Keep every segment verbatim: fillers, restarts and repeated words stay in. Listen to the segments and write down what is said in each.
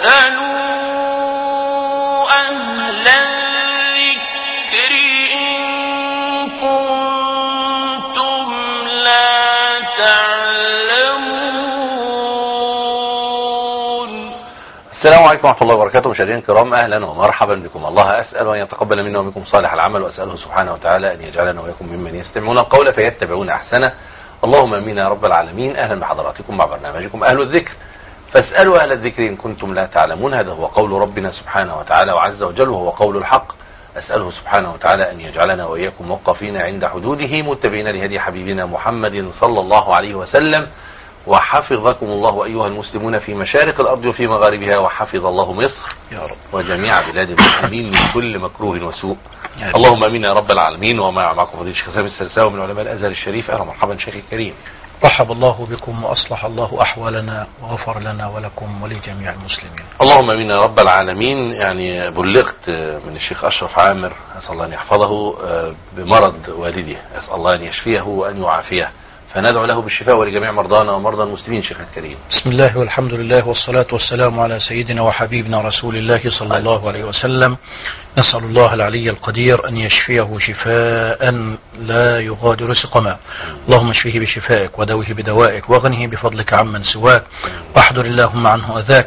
السلام عليكم ورحمة الله وبركاته. مشاهدينا الكرام، أهلا ومرحبا بكم. الله أسأل أن يتقبل منا ومنكم صالح العمل، وأسأله سبحانه وتعالى أن يجعلنا وإياكم ممن يستمعون القول فيتبعون أحسنه. اللهم آمين يا رب العالمين. أهلا بحضراتكم مع برنامجكم أهل الذكر، فاسألوا أهل الذكر إن كنتم لا تعلمون. هذا هو قول ربنا سبحانه وتعالى وعز وجل، وهو قول الحق. أسأله سبحانه وتعالى أن يجعلنا وإياكم موقفين عند حدوده، متبعين لهدي حبيبنا محمد صلى الله عليه وسلم. وحفظكم الله أيها المسلمون في مشارق الأرض وفي مغاربها، وحفظ الله مصر يا رب وجميع بلاد المسلمين من كل مكروه وسوء. اللهم امين يا رب العالمين. وما معكم فضيلة الشيخ سامي السلساوي من علماء الازهر الشريف. اهلا ومرحبا شيخي الكريم. رحب الله بكم واصلح الله احوالنا وغفر لنا ولكم ولجميع المسلمين. اللهم امين يا رب العالمين. يعني بلغت من الشيخ اشرف عامر، اسال الله ان يحفظه، بمرض والده، اسال الله ان يشفيه وان يعافيه، فندعو له بالشفاء ولجميع مرضانا ومرضى المسلمين. شيخ الكريم، بسم الله والحمد لله والصلاة والسلام على سيدنا وحبيبنا رسول الله صلى الله عليه وسلم. نسأل الله العلي القدير أن يشفيه شفاء لا يغادر سقما. اللهم اشفيه بشفائك ودوه بدوائك وغنه بفضلك عمن سواك، واحضر اللهم عنه أذاك.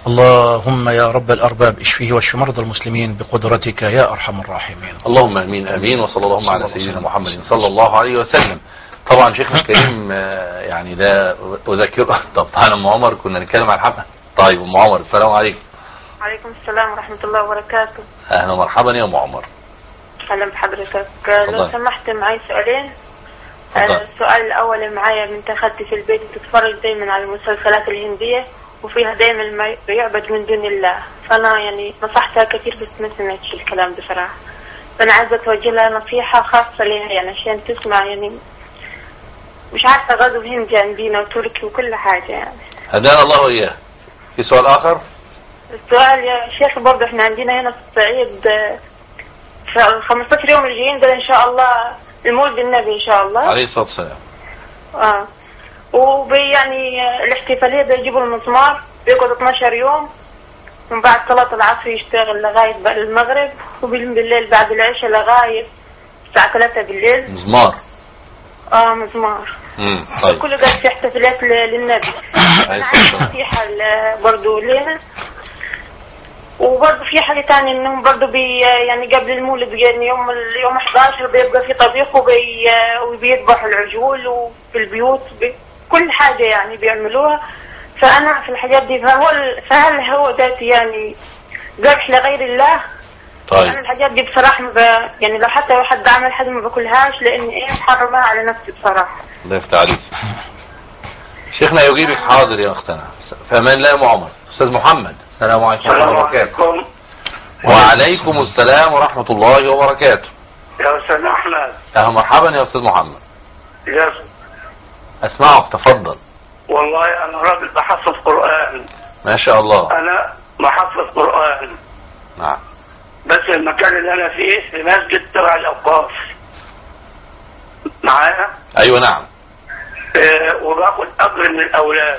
اللهم يا رب الأرباب اشفيه واشف مرضى المسلمين بقدرتك يا أرحم الراحمين. اللهم امين امين. وصلى الله على سيدنا محمد صلى الله عليه وسلم. طبعا شيخنا الكريم، يعني ده أذكره. طب تعالى ام عمر، كنا نتكلم عن الحلقة. طيب ام عمر، السلام عليكم. وعليكم السلام ورحمة الله وبركاته. اهلا ومرحبا يا ام عمر. اهلا بحضرتك. لو سمحت معي سؤالين. فضل. السؤال الاول معايا، بنت خالتي في البيت بتتفرج دايما على المسلسلات الهندية وفيها دايما ما يعبد من دون الله، فانا يعني نصحتها كثير بس ما سمعتش الكلام بصراحة. فانا عايزة توجه لها نصيحة خاصة لها يعني عشان تسمع، يعني مش عارفة غزو هندي عندنا وتركي وكل حاجة يعني. هدانا الله وإياه. في سؤال آخر؟ السؤال يا شيخ، برضه احنا عندنا هنا في الصعيد في خمستاشر يوم الجايين ده ان شاء الله المولد النبي ان شاء الله عليه الصلاة والسلام. اه وبي يعني الاحتفالية بيجيبوا المزمار، بيقعد اتناشر يوم، من بعد صلاة العصر يشتغل لغاية المغرب، وبالليل بعد العشاء لغاية الساعة ثلاثة بالليل مزمار. اه مزمار. امم طيب. كله ده في احتفالات للنبي. انا عايز نصيحة برضه لنا. وبرضه في حاجة تانية، انهم برضه بي يعني قبل المولد يعني يوم يوم احداشر بيبقى في طبيخ وبي وبيذبحوا العجول وفي البيوت كل حاجة يعني بيعملوها. فانا في الحاجات دي فهو فهل هو ذات يعني ذبح لغير الله؟ طيب. انا الحاجات دي بصراحة ما ب... يعني لو حتى لو حد عمل حاجة ما باكلهاش، لان ايه محرمها على نفسي بصراحة. الله يفتح عليك. شيخنا يجيبك. حاضر يا اختنا. فامان الله يا ام عمر. استاذ محمد، السلام عليكم ورحمة الله وبركاته. وعليكم السلام ورحمة الله وبركاته. يا استاذ احمد. اهلا مرحبا يا استاذ محمد. يس. اسمعك، تفضل. والله انا راجل بحفظ قرآن. ما شاء الله. انا محفظ قرآن. نعم. بس المكان اللي انا فيه في مسجد تبع الاوقاف. معايا؟ ايوه نعم. اه وباخد اجر من الاولاد.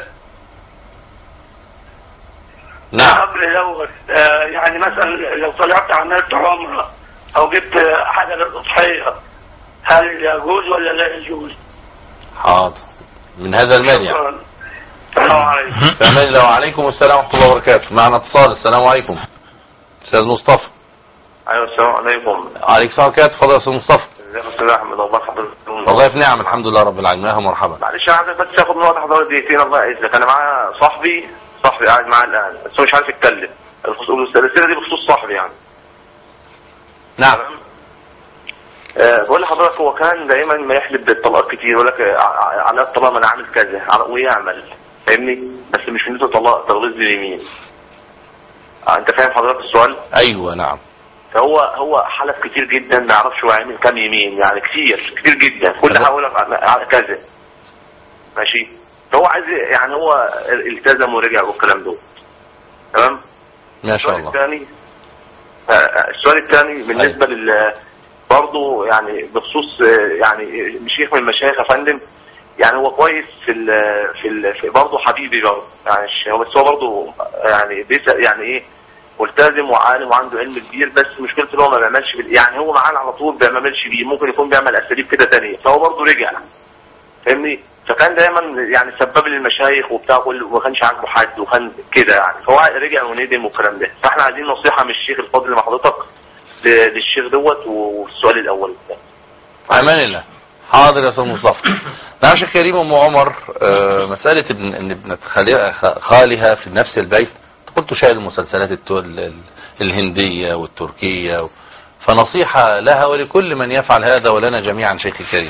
نعم. اجر لو اه يعني مثلا لو طلعت عملت عمره او جبت حاجه للاضحيه، هل يجوز ولا لا يجوز؟ حاضر. من هذا المال يعني. السلام عليكم. فامان الله. وعليكم السلام ورحمة الله وبركاته. معنا اتصال. السلام عليكم. استاذ مصطفى. ايوه السلام عليكم. عليك السلام عليكم. اتفضل يا استاذ مصطفى. ازيك يا استاذ احمد؟ الله حضرتك. والله في نعم الحمد لله رب العالمين. اهلا مرحبا. معلش انا عايزك بس اخد من وقت حضرتك دقيقتين الله يعزك. انا معايا صاحبي صاحبي قاعد معايا الان بس هو مش عارف يتكلم. الرساله دي بخصوص صاحبي يعني. نعم. أه بقول لحضرتك هو كان دايما ما يحلف بالطلاق كتير، يقول لك على الطلاق انا عامل كذا ويعمل، فاهمني؟ بس مش من طلاق تغليظ باليمين. انت فاهم حضرتك السؤال؟ ايوه نعم. فهو هو حلف كتير جدا، ما يعرفش هو عامل كام يمين، يعني كتير كتير جدا، كل هقول لك على كذا ماشي. فهو عايز يعني هو التزم ورجع والكلام ده تمام. ما شاء الله. السؤال الثاني السؤال الثاني بالنسبه لل برضه يعني بخصوص يعني شيخ من المشايخ يا فندم يعني هو كويس في ال في ال في برضه حبيبي برضه يعني هو بس هو برضه يعني بيسأل يعني ايه ملتزم وعالم وعنده علم كبير، بس مشكلته ان هو ما بيعملش يعني هو معانا على طول ما بيعملش بيه، ممكن يكون بيعمل اساليب كده ثانيه، فهو برضه رجع فاهمني. فكان دايما يعني سبب للمشايخ وبتاع كله وما كانش عاجبه حد وكان كده يعني، فهو رجع وندم والكلام ده. فاحنا عايزين نصيحه من الشيخ الفاضل مع حضرتك للشيخ دوت. والسؤال الاول امان الله. حاضر يا استاذ مصطفى. نعم شيخ كريم. ام عمر آه مساله ابن ان ابنه خالها في نفس البيت، قلت شاهد المسلسلات الهنديه والتركيه، فنصيحه لها ولكل من يفعل هذا ولنا جميعا شيخ الكريم.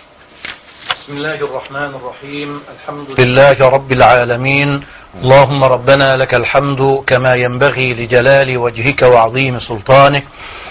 بسم الله الرحمن الرحيم. الحمد لله رب العالمين. اللهم ربنا لك الحمد كما ينبغي لجلال وجهك وعظيم سلطانك،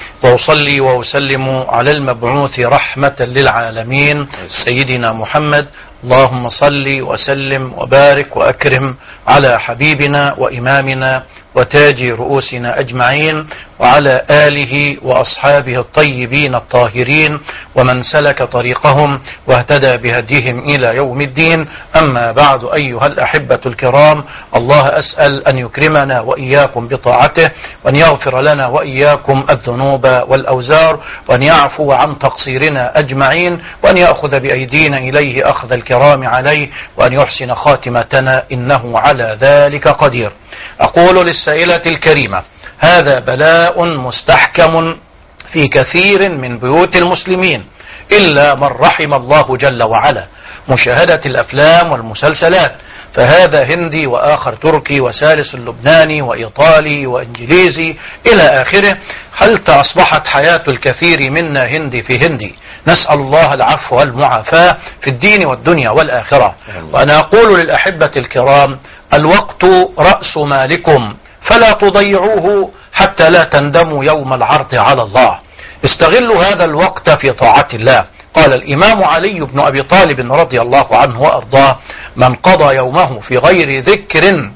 وأصلي وأسلم على المبعوث رحمة للعالمين سيدنا محمد. اللهم صل وسلم وبارك وأكرم على حبيبنا وإمامنا وتاج رؤوسنا أجمعين، وعلى آله وأصحابه الطيبين الطاهرين ومن سلك طريقهم واهتدى بهديهم إلى يوم الدين. أما بعد أيها الأحبة الكرام، الله أسأل أن يكرمنا وإياكم بطاعته، وأن يغفر لنا وإياكم الذنوب والأوزار، وأن يعفو عن تقصيرنا أجمعين، وأن يأخذ بأيدينا إليه أخذ الكرام عليه، وأن يحسن خاتمتنا إنه على ذلك قدير. أقول للسائلة الكريمة: هذا بلاء مستحكم في كثير من بيوت المسلمين إلا من رحم الله جل وعلا، مشاهدة الأفلام والمسلسلات، فهذا هندي وآخر تركي وثالث لبناني وإيطالي وإنجليزي إلى آخره، حتى أصبحت حياة الكثير منا هندي في هندي. نسأل الله العفو والمعافاة في الدين والدنيا والآخرة. وأنا أقول للأحبة الكرام: الوقت رأس مالكم فلا تضيعوه حتى لا تندموا يوم العرض على الله. استغلوا هذا الوقت في طاعة الله. قال الإمام علي بن أبي طالب رضي الله عنه وأرضاه: من قضى يومه في غير ذكر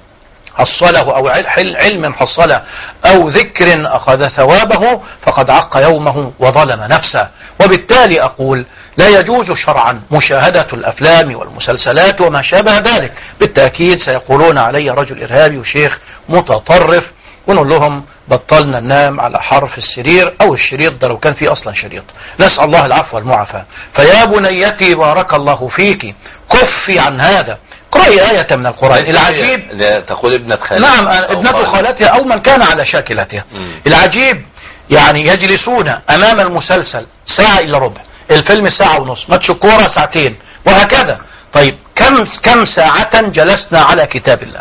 حصله أو علم حصله أو ذكر أخذ ثوابه فقد عق يومه وظلم نفسه. وبالتالي أقول: لا يجوز شرعا مشاهدة الأفلام والمسلسلات وما شابه ذلك. بالتأكيد سيقولون علي رجل إرهابي وشيخ متطرف، ونقول لهم: بطلنا ننام على حرف السرير أو الشريط ده لو كان فيه أصلا شريط. نسأل الله العفو والمعافاة. فيا بنيتي بارك الله فيك، كفي عن هذا، اقرأي آية من القرآن. العجيب تقول ابنة خالتها. نعم، ابنة خالتها أو من كان على شاكلتها. العجيب يعني يجلسون أمام المسلسل ساعة إلا ربع، الفيلم ساعة ونص، ماتش الكورة ساعتين، وهكذا. طيب كم كم ساعة جلسنا على كتاب الله؟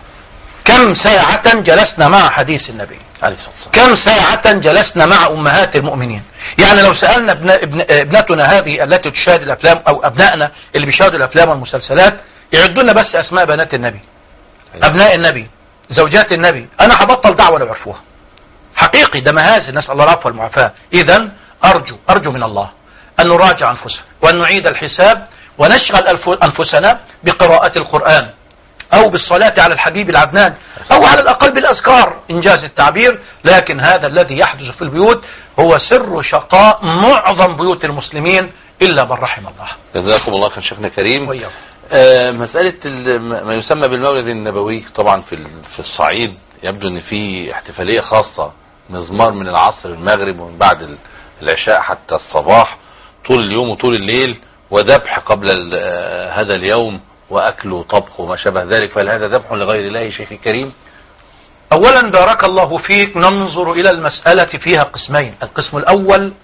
كم ساعة جلسنا مع حديث النبي عليه الصلاة والسلام؟ كم ساعة جلسنا مع أمهات المؤمنين؟ يعني لو سألنا ابن ابن ابنتنا هذه التي تشاهد الأفلام أو أبنائنا اللي بيشاهدوا الأفلام والمسلسلات يعدون بس أسماء بنات النبي، أبناء النبي، زوجات النبي، أنا هبطل دعوة لو عرفوها. حقيقي ده مهازل، نسأل الله العفو والمعافاة. إذا أرجو أرجو من الله أن نراجع أنفسنا وأن نعيد الحساب ونشغل أنفسنا بقراءة القرآن أو بالصلاة على الحبيب العدنان أو على الأقل بالأذكار إنجاز التعبير. لكن هذا الذي يحدث في البيوت هو سر شقاء معظم بيوت المسلمين إلا من رحم الله. جزاكم الله خير شيخنا كريم. وياكم. آه مسألة ما يسمى بالمولد النبوي طبعا في في الصعيد يبدو ان في احتفالية خاصة، مزمار من العصر المغرب ومن بعد العشاء حتى الصباح طول اليوم وطول الليل، وذبح قبل هذا اليوم وأكل وطبخ وما شابه ذلك. فهل هذا ذبح لغير الله شيخي الكريم؟ أولا بارك الله فيك، ننظر إلى المسألة فيها قسمين. القسم الأول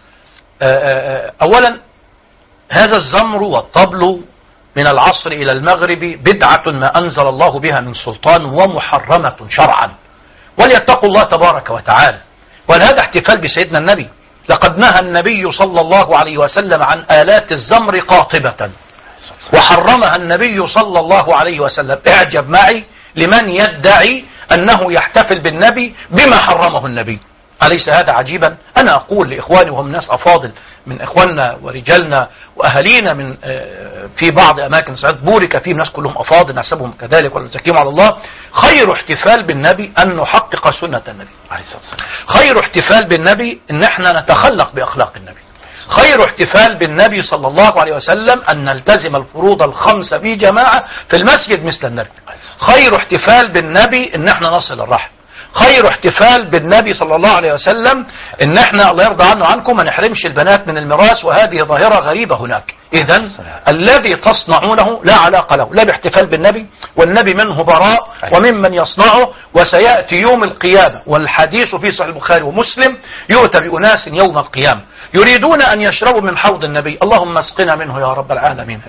أولا هذا الزمر والطبل من العصر إلى المغرب بدعة ما أنزل الله بها من سلطان ومحرمة شرعا، وليتقوا الله تبارك وتعالى. وهذا احتفال بسيدنا النبي، لقد نهى النبي صلى الله عليه وسلم عن آلات الزمر قاطبة، وحرمها النبي صلى الله عليه وسلم. اعجب معي لمن يدعي أنه يحتفل بالنبي بما حرمه النبي، أليس هذا عجيبا؟ أنا أقول لإخواني وهم ناس أفاضل من إخواننا ورجالنا وأهالينا من في بعض أماكن سعيد بورك فيهم ناس كلهم أفاضل نحسبهم كذلك ولا نزكيهم على الله، خير احتفال بالنبي أن نحقق سنة النبي. خير احتفال بالنبي أن احنا نتخلق بأخلاق النبي، خير احتفال بالنبي صلى الله عليه وسلم أن نلتزم الفروض الخمسة في جماعة في المسجد مثل النبي. خير احتفال بالنبي ان احنا نصل الرحم. خير احتفال بالنبي صلى الله عليه وسلم ان احنا الله يرضى عنه عنكم ما نحرمش البنات من الميراث، وهذه ظاهرة غريبة هناك. اذا الذي تصنعونه لا علاقة له لا باحتفال بالنبي، والنبي منه براء وممن يصنعه. وسيأتي يوم القيامة والحديث في صحيح البخاري ومسلم يؤتى بأناس يوم القيامة يريدون أن يشربوا من حوض النبي، اللهم اسقنا منه يا رب العالمين.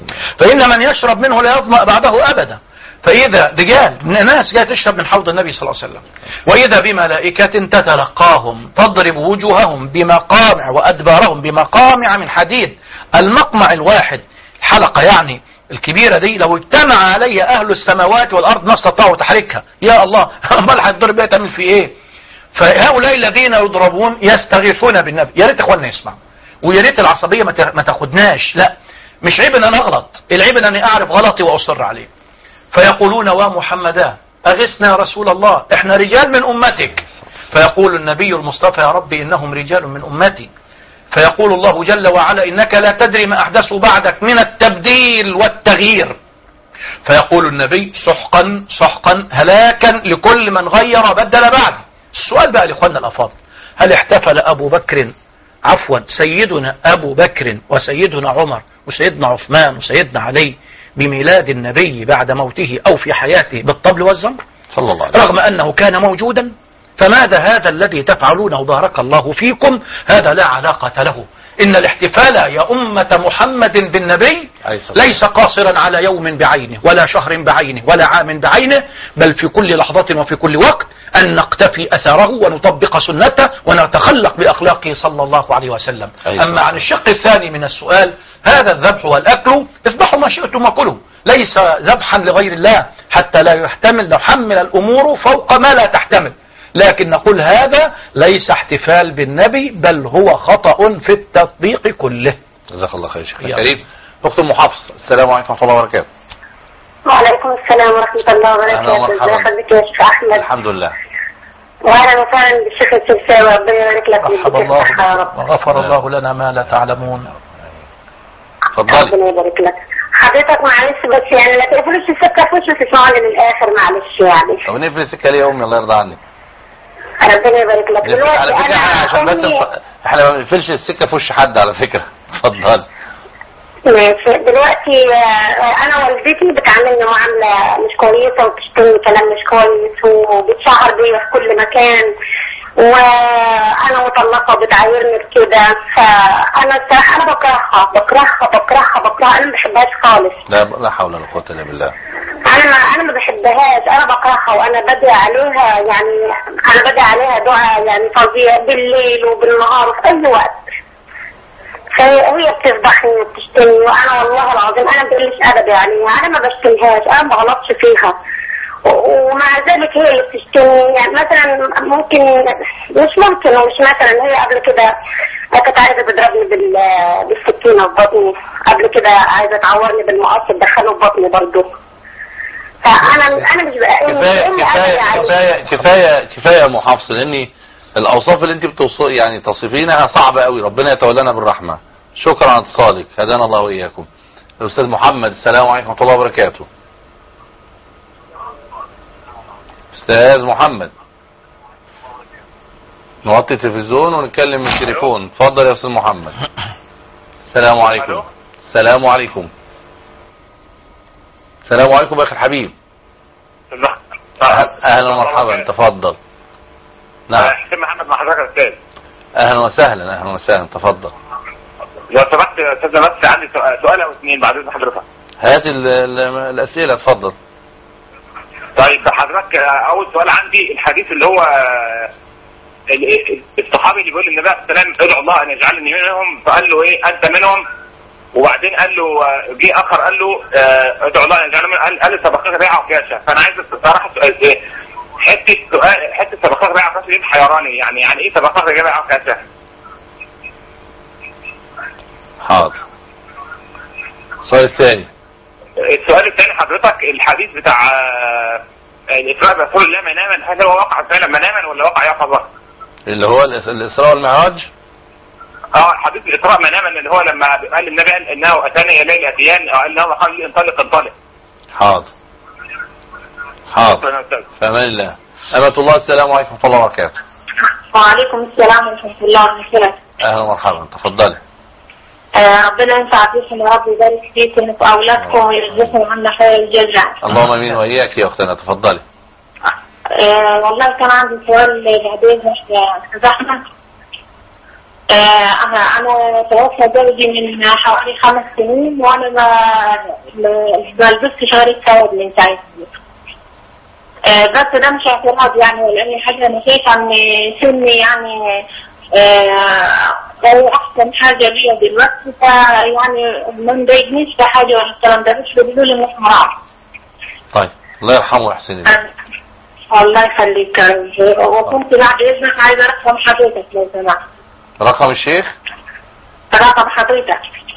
فإن من يشرب منه لا يظمأ بعده أبدا. فإذا رجال ناس جاء تشرب من حوض النبي صلى الله عليه وسلم، وإذا بملائكة تتلقاهم تضرب وجوههم بمقامع وأدبارهم بمقامع من حديد. المقمع الواحد حلقة يعني الكبيرة دي لو اجتمع علي أهل السماوات والأرض ما استطاعوا تحركها. يا الله امال هتضرب بيها تعمل في إيه؟ فهؤلاء الذين يضربون يستغيثون بالنبي. يا ريت اخواننا يسمع، ويا ريت العصبية ما تاخدناش. لا، مش عيب ان انا اغلط، العيب ان انا اعرف غلطي واصر عليه. فيقولون ومحمدا أغثنا يا رسول الله، احنا رجال من أمتك. فيقول النبي المصطفى يا ربي إنهم رجال من أمتي. فيقول الله جل وعلا إنك لا تدري ما أحدثوا بعدك من التبديل والتغيير. فيقول النبي سحقا سحقا هلاكا لكل من غير بدل بعد. السؤال بقى لإخواننا الأفاضل، هل احتفل أبو بكر عفوا سيدنا أبو بكر وسيدنا عمر وسيدنا عثمان وسيدنا علي بميلاد النبي بعد موته أو في حياته بالطبل والزمر صلى الله عليه وسلم، رغم أنه كان موجودا؟ فماذا هذا الذي تفعلونه بارك الله فيكم؟ هذا لا علاقة له. إن الاحتفال يا أمة محمد بالنبي ليس قاصرا على يوم بعينه ولا شهر بعينه ولا عام بعينه، بل في كل لحظة وفي كل وقت أن نقتفي أثره ونطبق سنته ونتخلق بأخلاقه صلى الله عليه وسلم. أما عن الشق الثاني من السؤال، هذا الذبح والأكل اذبحوا ما شئتم وكلوا، ليس ذبحا لغير الله حتى لا يحتمل نحمل الأمور فوق ما لا تحتمل. لكن نقول هذا ليس احتفال بالنبي، بل هو خطأ في التطبيق كله. جزاك الله خير شيخنا الكريم. أخت أم حفص، السلام عليكم ورحمة الله وبركاته. وعليكم السلام ورحمة الله وبركاته. ازي حضرتك يا شيخ أحمد؟ الحمد لله. وأهلا وسهلا بالشيخ السلساوي، ربنا يبارك لك مرحبا الله وغفر الله لنا ما لا تعلمون. اتفضلي. ربنا يبارك لك. حضرتك معلش بس يعني لا تقفلوش السكة في وشه تسمعوا لي للآخر معلش يعني. طب نقفل السكة ليه يا أمي الله يرضى عنك؟ ربنا يبارك لك. دلوقتي على فكرة احنا عشان بس احنا ما بنقفلش السكة في وش حد على فكرة. اتفضل. ماشي. دلوقتي انا والدتي بتعاملني معاملة مش كويسة وبتشتمني كلام مش كويس وبتشعر بيا في كل مكان، وانا مطلقة وبتعايرني بكده. فانا الصراحة انا بكرهها بكرهها بكرهها بكرهها انا ما بحبهاش خالص. لا لا حول ولا قوة الا بالله. انا ما انا ما بحبهاش، انا بكرهها وانا بدعي عليها، يعني انا بدعي عليها دعاء يعني فظيع بالليل وبالنهار وفي اي وقت. فهي بتفضحني وبتشتمني، وانا والله العظيم انا بقلش ادب يعني انا ما بشتمهاش، انا ما بغلطش فيها، ومع ذلك هي اللي بتشتمني. يعني مثلا ممكن مش ممكن ومش مثلا هي قبل كده كانت عايزه تضربني بالسكينه في بطني، قبل كده عايزه تعورني بالمقص تدخله في بطني برضه. فانا انا مش بقى كفايه كفايه كفايه كفايه يا ام حفص، لاني الاوصاف اللي انت بتوصف يعني تصفينها صعبه قوي. ربنا يتولانا بالرحمه. شكرا على اتصالك، هدانا الله واياكم. الاستاذ محمد، السلام عليكم ورحمه الله وبركاته. استاذ محمد، نوطي التلفزيون ونتكلم من التليفون. اتفضل يا استاذ محمد. السلام عليكم. السلام عليكم. السلام عليكم يا اخي الحبيب. اهلا ومرحبا، تفضل. نعم. حسين محمد مع حضرتك يا استاذ. اهلا وسهلا اهلا وسهلا، تفضل. لو سمحت يا استاذ بس عندي سؤال او اثنين بعد اذن حضرتك. هات الاسئله اتفضل. طيب حضرتك اول سؤال عندي الحديث اللي هو الصحابي اللي بيقول للنبي عليه السلام ادعو الله ان يجعلني منهم، فقال له ايه انت منهم، وبعدين قال له جه اخر قال له ادعو الله ان يجعلني منهم، قال قال سبقك بيع عكاشه. فانا عايز الصراحه ايه حته سؤال حته سبقك بيع عكاشه دي حيراني، يعني يعني ايه سبقك بيع عكاشه؟ حاضر. السؤال الثاني. السؤال الثاني حضرتك الحديث بتاع الإسراء برسول الله مناما، هل هو وقع فعلا مناما ولا وقع يقظة؟ اللي هو الإسراء والمعراج؟ اه حديث الاسراء مناما اللي هو لما قال النبي قال انه اتاني الي اتيان او قال له قال لي انطلق انطلق. حاضر حاضر. في امان الله. أمة الله السلام عليكم ورحمة الله وبركاته. وعليكم السلام ورحمة الله وبركاته. أهلا ومرحبا تفضلي. آه ربنا ينفع بكم يا رب ويبارك فيكم وفي أولادكم ويرزقكم عنا خير الجزاء. اللهم آمين وإياك يا أختنا تفضلي. آه والله كان عندي سؤال بعد إذنك يا أستاذ أحمد. آه أنا توفى زوجي من حوالي خمس سنين وأنا ما بلبسش غير الثوب من ساعتها. آه بس ده مش اعتراض يعني ولا أي حاجة. أنا شايفة إن سني يعني آه هو أحسن حاجة ليا دلوقتي فيعني ما مضايقنيش في حاجة ولا الكلام ده مش بيقولوا لي مش مرأة. طيب الله يرحمه ويحسن إليه. آه الله يخليك. وكنت بعد إذنك عايزة رقم حضرتك لو سمحت. رقم الشيخ؟ رقم حضرتك.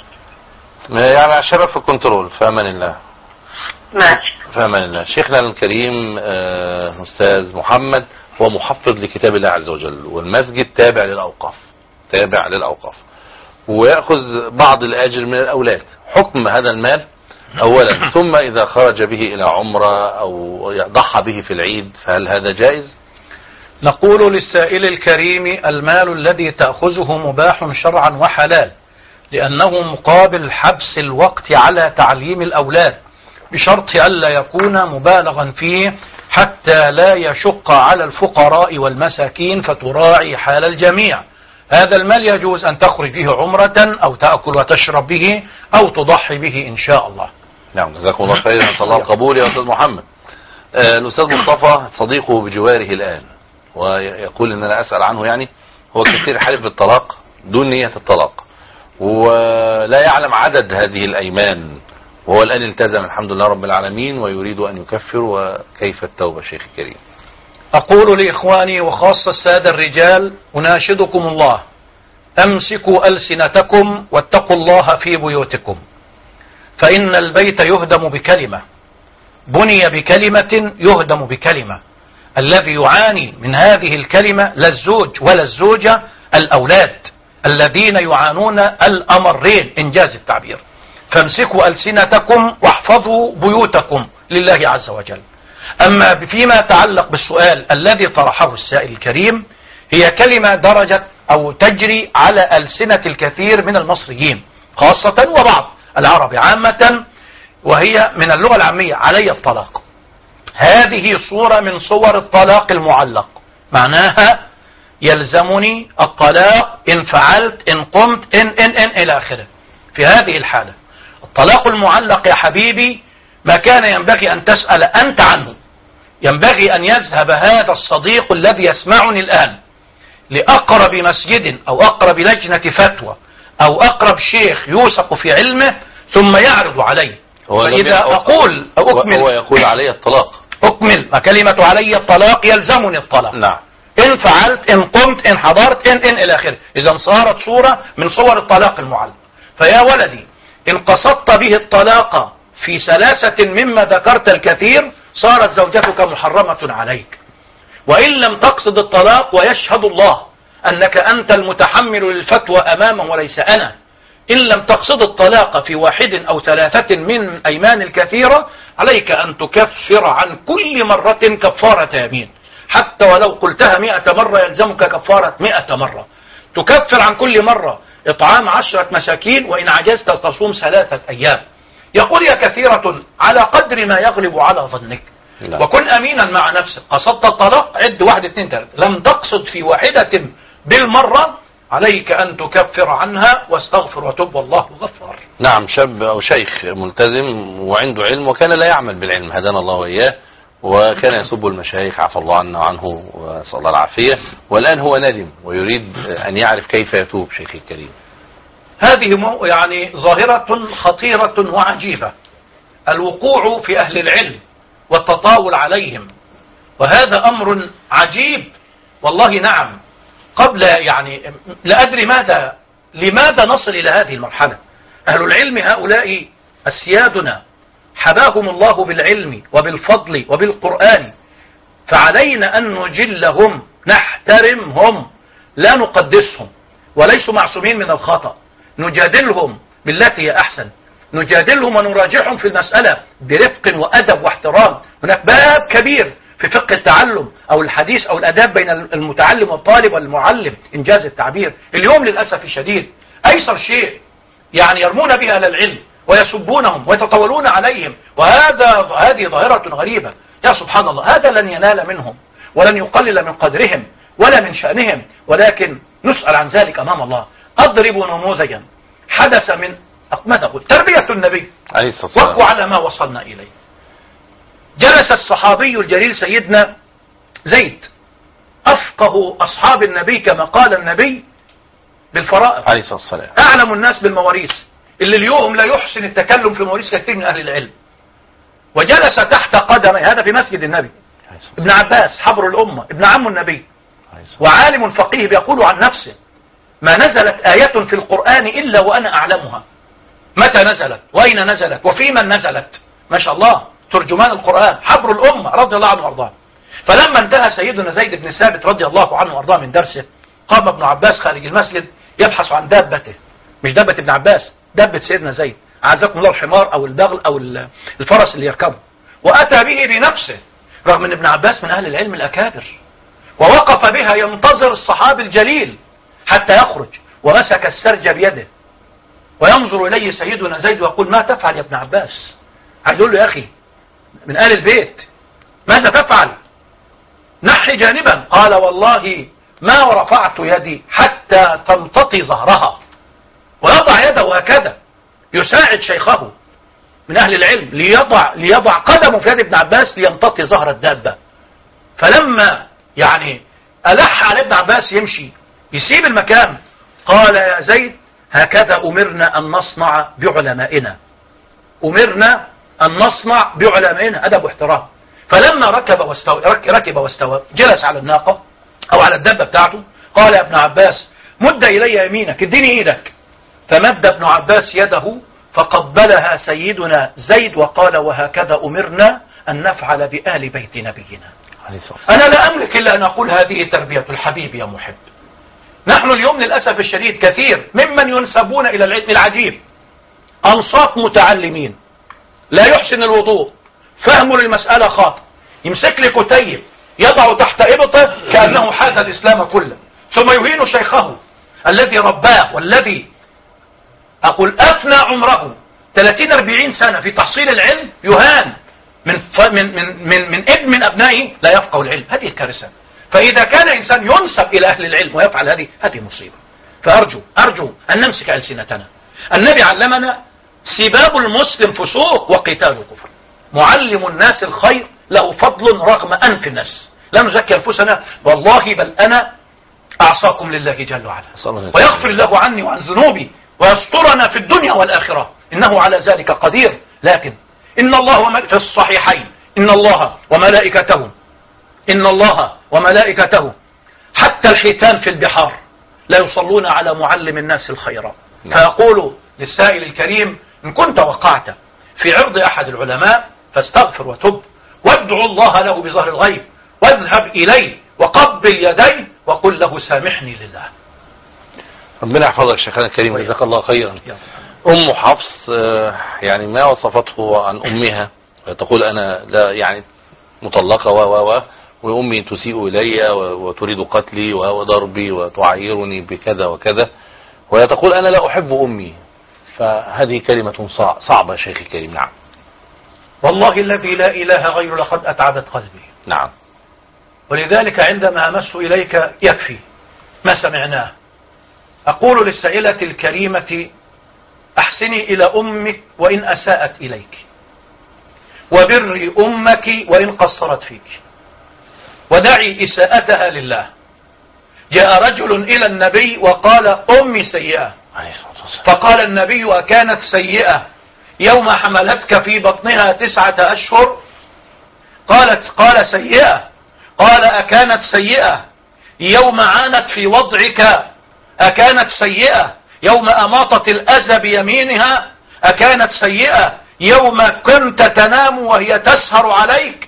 يعني عشان في الكنترول في أمان الله. ماشي. في أمان الله. شيخنا الكريم آه أستاذ محمد هو محفظ لكتاب الله عز وجل والمسجد تابع للأوقاف تابع للأوقاف ويأخذ بعض الأجر من الأولاد. حكم هذا المال أولا ثم إذا خرج به إلى عمرة أو ضحى به في العيد فهل هذا جائز؟ نقول للسائل الكريم المال الذي تأخذه مباح شرعا وحلال لأنه مقابل حبس الوقت على تعليم الأولاد بشرط ألا يكون مبالغا فيه حتى لا يشق على الفقراء والمساكين فتراعي حال الجميع. هذا المال يجوز أن تخرج به عمرة أو تأكل وتشرب به أو تضحي به إن شاء الله. نعم جزاكم الله خيرا. نسأل الله القبول يا أستاذ محمد. آه الأستاذ مصطفى صديقه بجواره الآن ويقول إن أنا أسأل عنه يعني هو كثير حلف بالطلاق دون نية الطلاق ولا يعلم عدد هذه الأيمان وهو الآن التزم الحمد لله رب العالمين ويريد أن يكفر وكيف التوبة شيخ الكريم؟ أقول لإخواني وخاصة السادة الرجال أناشدكم الله أمسكوا ألسنتكم واتقوا الله في بيوتكم فإن البيت يهدم بكلمة بني بكلمة يهدم بكلمة. الذي يعاني من هذه الكلمة لا الزوج ولا الزوجة الأولاد الذين يعانون الأمرين إنجاز التعبير. فامسكوا ألسنتكم واحفظوا بيوتكم لله عز وجل. أما فيما يتعلق بالسؤال الذي طرحه السائل الكريم هي كلمة درجت أو تجري على ألسنة الكثير من المصريين خاصة وبعض العرب عامة وهي من اللغة العامية علي الطلاق. هذه صورة من صور الطلاق المعلق معناها يلزمني الطلاق إن فعلت إن قمت إن إن إن إلى آخره. في هذه الحالة الطلاق المعلق يا حبيبي ما كان ينبغي أن تسأل أنت عنه. ينبغي أن يذهب هذا الصديق الذي يسمعني الآن لأقرب مسجد أو أقرب لجنة فتوى أو أقرب شيخ يوثق في علمه ثم يعرض عليه. فإذا أقول أو أكمل هو يقول علي الطلاق أكمل ما كلمة علي الطلاق يلزمني الطلاق. نعم. إن فعلت إن قمت إن حضرت إن إن إلى آخره. إذا صارت صورة من صور الطلاق المعلق. فيا ولدي إن قصدت به الطلاق في سلاسة مما ذكرت الكثير صارت زوجتك محرمة عليك. وإن لم تقصد الطلاق ويشهد الله أنك أنت المتحمل للفتوى أمامه وليس أنا إن لم تقصد الطلاق في واحد أو ثلاثة من أيمان الكثيرة عليك أن تكفر عن كل مرة كفارة يمين حتى ولو قلتها مئة مرة يلزمك كفارة مئة مرة. تكفر عن كل مرة إطعام عشرة مساكين وإن عجزت تصوم ثلاثة أيام. يقول يا كثيرة على قدر ما يغلب على ظنك لا. وكن أمينا مع نفسك. قصدت الطلاق عد واحد اثنين ثلاثة لم تقصد في واحدة بالمرة عليك أن تكفر عنها واستغفر وتب والله غفار. نعم شاب أو شيخ ملتزم وعنده علم وكان لا يعمل بالعلم هدانا الله وإياه وكان يسب المشايخ عفى الله عنه وعنه وصلى الله العافية والآن هو ندم ويريد أن يعرف كيف يتوب شيخي الكريم. هذه يعني ظاهرة خطيرة وعجيبة الوقوع في أهل العلم والتطاول عليهم وهذا أمر عجيب والله. نعم قبل يعني لا أدري ماذا لماذا نصل إلى هذه المرحلة. أهل العلم هؤلاء أسيادنا حباهم الله بالعلم وبالفضل وبالقرآن فعلينا أن نجلهم نحترمهم لا نقدسهم وليسوا معصومين من الخطأ، نجادلهم بالتي هي أحسن، نجادلهم ونراجعهم في المسألة برفق وأدب واحترام. هناك باب كبير في فقه التعلم أو الحديث أو الأداب بين المتعلم والطالب والمعلم، إنجاز التعبير. اليوم للأسف الشديد أيسر شيء يعني يرمون بها أهل العلم ويسبونهم ويتطاولون عليهم، وهذا هذه ظاهرة غريبة. يا سبحان الله، هذا لن ينال منهم ولن يقلل من قدرهم ولا من شأنهم، ولكن نسأل عن ذلك أمام الله. أضرب نموذجا حدث من ماذا أقول تربية النبي وقوا على ما وصلنا إليه. جلس الصحابي الجليل سيدنا زيد أفقه أصحاب النبي كما قال النبي بالفرائض عليه الصلاة والسلام، أعلم الناس بالمواريث، اللي اليوم لا يحسن التكلم في مواريث كثير من أهل العلم. وجلس تحت قدمي، هذا في مسجد النبي، ابن عباس حبر الأمة ابن عم النبي وعالم فقيه بيقول عن نفسه: ما نزلت آية في القرآن إلا وأنا أعلمها. متى نزلت وأين نزلت وفي من نزلت؟ ما شاء الله، ترجمان القرآن حبر الأمة رضي الله عنه وارضاه. فلما انتهى سيدنا زيد بن ثابت رضي الله عنه وارضاه من درسه، قام ابن عباس خارج المسجد يبحث عن دابته، مش دابة ابن عباس، دابة سيدنا زيد، أعزكم الله، الحمار أو البغل أو الفرس اللي يركبه، وأتى به بنفسه رغم أن ابن عباس من أهل العلم الأكابر، ووقف بها ينتظر الصحابي الجليل حتى يخرج، ومسك السرج بيده وينظر إليه سيدنا زيد ويقول: ما تفعل يا ابن عباس؟ عايز يقول له: يا أخي من آل البيت ماذا تفعل؟ نحي جانبا. قال: والله ما رفعت يدي حتى تمتطي ظهرها. ويضع يده هكذا يساعد شيخه من أهل العلم ليضع, ليضع قدمه في يد ابن عباس ليمتطي ظهر الدابة. فلما يعني ألح على ابن عباس يمشي يسيب المكان، قال: يا زيد هكذا أمرنا أن نصنع بعلمائنا، أمرنا أن نصنع بعلمائنا، أدب واحترام. فلما ركب واستوى ركب واستوى جلس على الناقة أو على الدابة بتاعته، قال: يا ابن عباس مد إلي يمينك، اديني إيدك. فمد ابن عباس يده فقبلها سيدنا زيد وقال: وهكذا أمرنا أن نفعل بآل بيت نبينا. أنا لا أملك إلا أن أقول هذه تربية الحبيب يا محب. نحن اليوم للأسف الشديد كثير ممن ينسبون إلى العلم العجيب، أنصاف متعلمين لا يحسن الوضوء، فهموا للمسألة خاطئ، يمسك لي كتيب يضع تحت إبطه كأنه حاز الإسلام كله، ثم يهين شيخه الذي رباه والذي أقول أفنى عمره ثلاثين أربعين سنة في تحصيل العلم، يهان من من من من, من ابن من أبنائه لا يفقه العلم. هذه الكارثة. فإذا كان إنسان ينسب إلى أهل العلم ويفعل هذه هذه مصيبة. فأرجو أرجو أن نمسك ألسنتنا. النبي علمنا: سباب المسلم فسوق وقتاله كفر. معلم الناس الخير له فضل رغم أنف الناس. لا نزكي أنفسنا، والله بل أنا أعصاكم لله جل وعلا، ويغفر الله عني وعن ذنوبي ويسترنا في الدنيا والآخرة، إنه على ذلك قدير. لكن إن الله في الصحيحين إن الله وملائكته إن الله وملائكته حتى الحيتان في البحار لا يصلون على معلم الناس الخير. فيقول للسائل الكريم: إن كنت وقعت في عرض أحد العلماء فاستغفر وتب وادعو الله له بظهر الغيب، واذهب إليه وقبل يديه وقل له: سامحني لله. ربنا يحفظك شيخنا الكريم، جزاك الله خيرا. أم حفص يعني ما وصفته عن أمها، تقول: أنا لا يعني مطلقة و و وأمي تسيء إلي وتريد قتلي وضربي وتعايرني بكذا وكذا، وهي تقول: أنا لا أحب أمي. فهذه كلمة صعبة يا شيخي الكريم. نعم والله الذي لا إله غيره لقد أتعبت قلبي. نعم. ولذلك عندما أمس إليك يكفي ما سمعناه. أقول للسائلة الكريمة: أحسني إلى أمك وإن أساءت إليك، وبري أمك وإن قصرت فيك، ودعي إساءتها لله. جاء رجل إلى النبي وقال: أمي سيئة، فقال النبي: أكانت سيئة يوم حملتك في بطنها تسعة أشهر؟ قالت: قال سيئة. قال: أكانت سيئة يوم عانت في وضعك؟ أكانت سيئة يوم أماطت الأذى بيمينها؟ أكانت سيئة يوم كنت تنام وهي تسهر عليك؟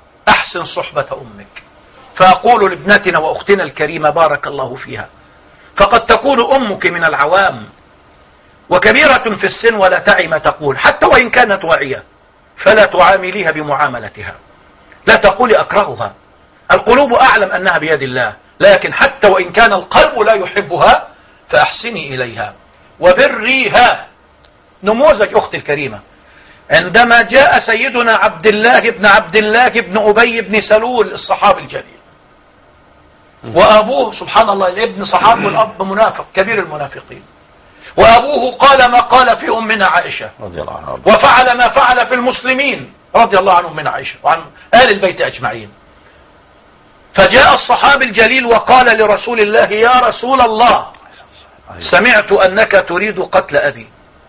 أحسن صحبة أمك. فأقول لابنتنا وأختنا الكريمة بارك الله فيها: فقد تكون أمك من العوام وكبيرة في السن ولا تعي ما تقول، حتى وإن كانت واعية فلا تعامليها بمعاملتها، لا تقولي أكرهها، القلوب أعلم أنها بيد الله، لكن حتى وإن كان القلب لا يحبها فأحسني إليها وبريها. نموذج أختي الكريمة، عندما جاء سيدنا عبد الله بن عبد الله بن أبي بن سلول الصحابي الجليل، وأبوه سبحان الله الابن صحابي والأب منافق كبير المنافقين، وأبوه قال ما قال في أمنا عائشة رضي الله عنها وفعل ما فعل في المسلمين رضي الله عنهم من عائشة وعن آل البيت أجمعين. فجاء الصحابي الجليل وقال لرسول الله يا رسول الله سمعت أنك تريد قتل أبي،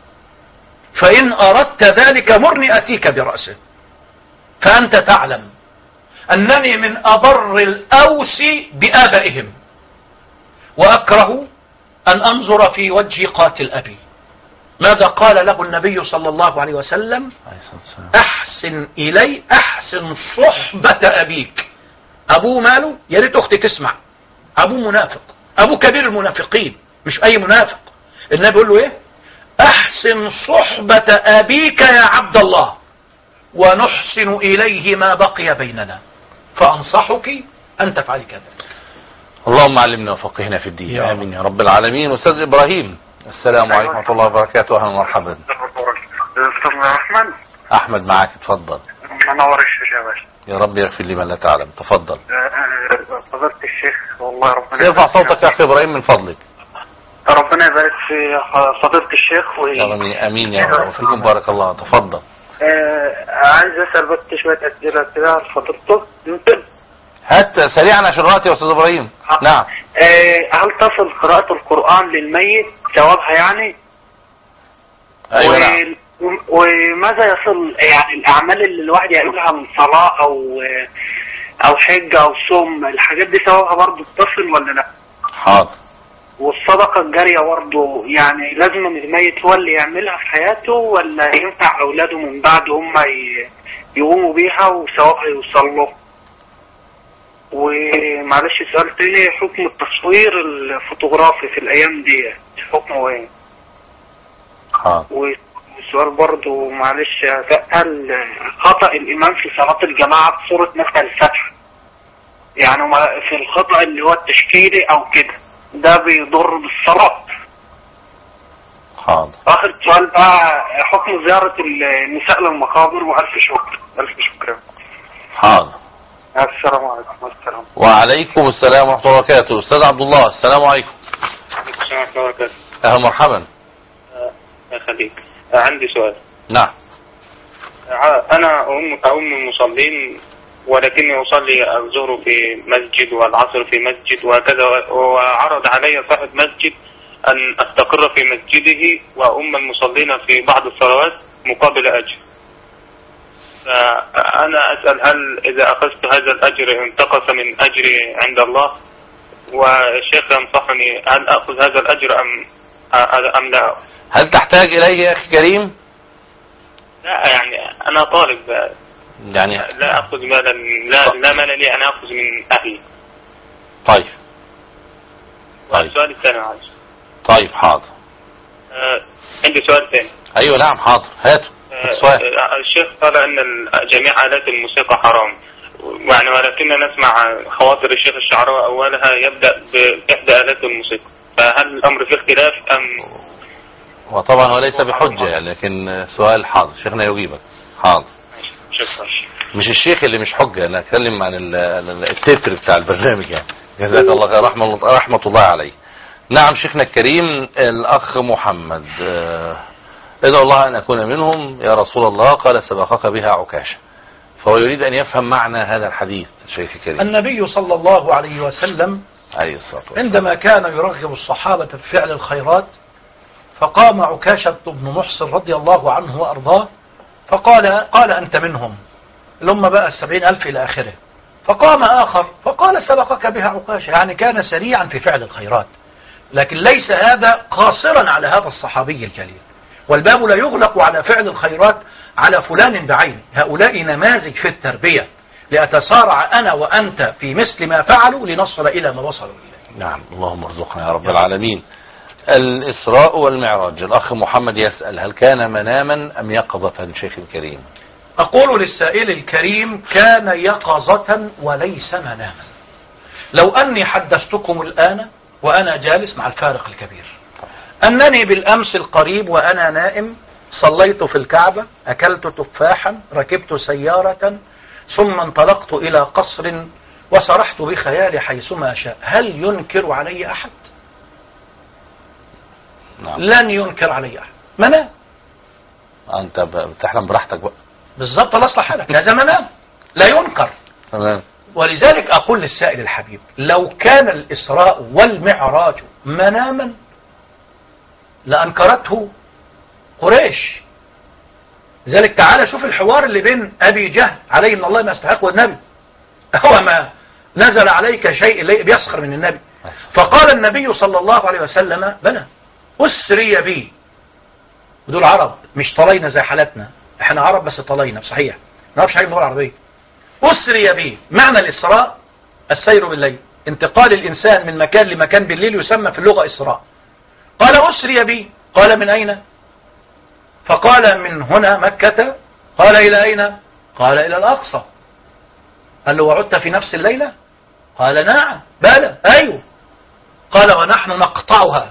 فإن أردت ذلك مرني أتيك برأسه، فأنت تعلم أنني من أضر الأوس بآبائهم وأكره أن أنظر في وجه قاتل أبي. ماذا قال له النبي صلى الله عليه وسلم؟ أحسن إلي أحسن صحبة أبيك. أبوه ماله؟ يا ريت أختي تسمع، أبوه منافق، أبوه كبير المنافقين مش أي منافق. النبي يقول له إيه؟ أحسن صحبة أبيك يا عبد الله ونحسن إليه ما بقي بيننا، فأنصحك أن تفعلي كذا. اللهم علمنا وفقهنا في الدين، آمين يا رب العالمين. أستاذ إبراهيم، السلام عليكم ورحمة الله وبركاته. أهلا ومرحبا. أستاذ أحمد. أحمد معاك، اتفضل. منور الشيخ يا باشا. يا رب يغفر لي من لا تعلم، تفضل. فضيلة الشيخ والله ربنا ارفع صوتك يا أخي إبراهيم من فضلك. ربنا يبارك في فضيلة الشيخ و... امين يا رب وفيكم بارك الله. تفضل. آه عايز اسال بس شويه اسئله كده لفضيلته يمكن. هات سريعا عشان وقتي يا استاذ ابراهيم. نعم. آه هل تصل قراءة القرآن للميت ثوابها يعني؟ ايوه و... نعم. وماذا يصل يعني الاعمال اللي الواحد يعملها من صلاه او او حج او صوم، الحاجات دي ثوابها برضه بتصل ولا لا؟ حاضر. والصدقة الجارية برضه يعني لازم الميت هو اللي يعملها في حياته ولا ينفع أولاده من بعد هم يقوموا بيها وثوابها يوصل له؟ ومعلش سؤال تاني، حكم التصوير الفوتوغرافي في الأيام دي حكمه ايه؟ حاضر. وسؤال برضه معلش، هل خطأ الإمام في صلاة الجماعة بصورة مثل الفتح يعني في الخطأ اللي هو التشكيلي أو كده ده بيضر بالصلاة؟ حاضر. آخر سؤال بقى، حكم زيارة النساء للمقابر، وألف شكر. ألف شكر. حاضر. السلام عليكم. والسلام. وعليكم السلام ورحمة الله وبركاته. أستاذ عبد الله، السلام عليكم. وعليكم السلام ورحمة الله وبركاته. أهلا مرحبا. يا خليك، عندي سؤال. نعم. أنا أم كأم المصلين، ولكني أصلي الظهر في مسجد والعصر في مسجد وهكذا، وعرض علي صاحب مسجد أن أستقر في مسجده وأم المصلين في بعض الصلوات مقابل أجر. فأنا أسأل هل إذا أخذت هذا الأجر انتقص من أجري عند الله؟ والشيخ ينصحني هل أخذ هذا الأجر أم أم لا؟ هل تحتاج إليه يا أخي كريم؟ لا يعني أنا طالب يعني لا أخذ مالا، لا لا مال لي أنا أخذ من أهلي. طيب. طيب. السؤال الثاني عايز. طيب حاضر. آه عندي سؤال ثاني. أيوة نعم حاضر، هاته. السؤال. آه الشيخ قال أن جميع آلات الموسيقى حرام، يعني ولكننا نسمع خواطر الشيخ الشعراوي أولها يبدأ بإحدى آلات الموسيقى، فهل الأمر فيه اختلاف أم؟ وطبعا هو ليس بحجة، لكن سؤال حاضر شيخنا يجيبك. حاضر. شكرا. مش الشيخ اللي مش حجة، انا اتكلم عن التتر بتاع البرنامج يعني. جزاك الله خير، رحمة, رحمة الله عليه. نعم شيخنا الكريم. الاخ محمد، ادعو الله ان اكون منهم يا رسول الله، قال سبقك بها عكاشة، فهو يريد ان يفهم معنى هذا الحديث. شيخ الكريم، النبي صلى الله عليه وسلم عليه الصلاة والسلام عندما كان يرغب الصحابة في فعل الخيرات، فقام عكاشة بن محصن رضي الله عنه وأرضاه فقال قال أنت منهم، اللي هم بقى السبعين ألف إلى آخره. فقام آخر فقال سبقك بها عكاشة، يعني كان سريعا في فعل الخيرات. لكن ليس هذا قاصرا على هذا الصحابي الجليل، والباب لا يغلق على فعل الخيرات على فلان بعينه. هؤلاء نماذج في التربية، لأتسارع أنا وأنت في مثل ما فعلوا لنصل إلى ما وصلوا إليه. نعم اللهم ارزقنا يا رب العالمين. الإسراء والمعراج، الأخ محمد يسأل هل كان مناما أم يقظة شيخ الكريم؟ أقول للسائل الكريم كان يقظة وليس مناما. لو أني حدثتكم الآن وأنا جالس مع الفارق الكبير أنني بالأمس القريب وأنا نائم صليت في الكعبة، أكلت تفاحا، ركبت سيارة، ثم انطلقت إلى قصر وسرحت بخيالي حيثما شاء، هل ينكر علي أحد؟ نعم. لن ينكر علي أحد. منام. أنت بتحلم براحتك بقى. بالضبط، الله يصلح حالك، هذا منام لا ينكر. تمام. ولذلك أقول للسائل الحبيب لو كان الإسراء والمعراج مناما لأنكرته قريش. لذلك تعالى شوف الحوار اللي بين أبي جهل عليه من الله ما استحق والنبي، هو ما نزل عليك شيء بيسخر من النبي، فقال النبي صلى الله عليه وسلم بلى أسري بي، ودول عرب مش طلينا زي حالتنا، احنا عرب بس طلينا صحيح ما نعرفش حاجة باللغة العربية. أسري بي معنى الإسراء السير بالليل، انتقال الإنسان من مكان لمكان بالليل يسمى في اللغة إسراء. قال أسري بي، قال من أين؟ فقال من هنا مكة. قال إلى أين؟ قال إلى الأقصى. قال له وعدت في نفس الليلة؟ قال نعم. بلى أيوه. قال ونحن نقطعها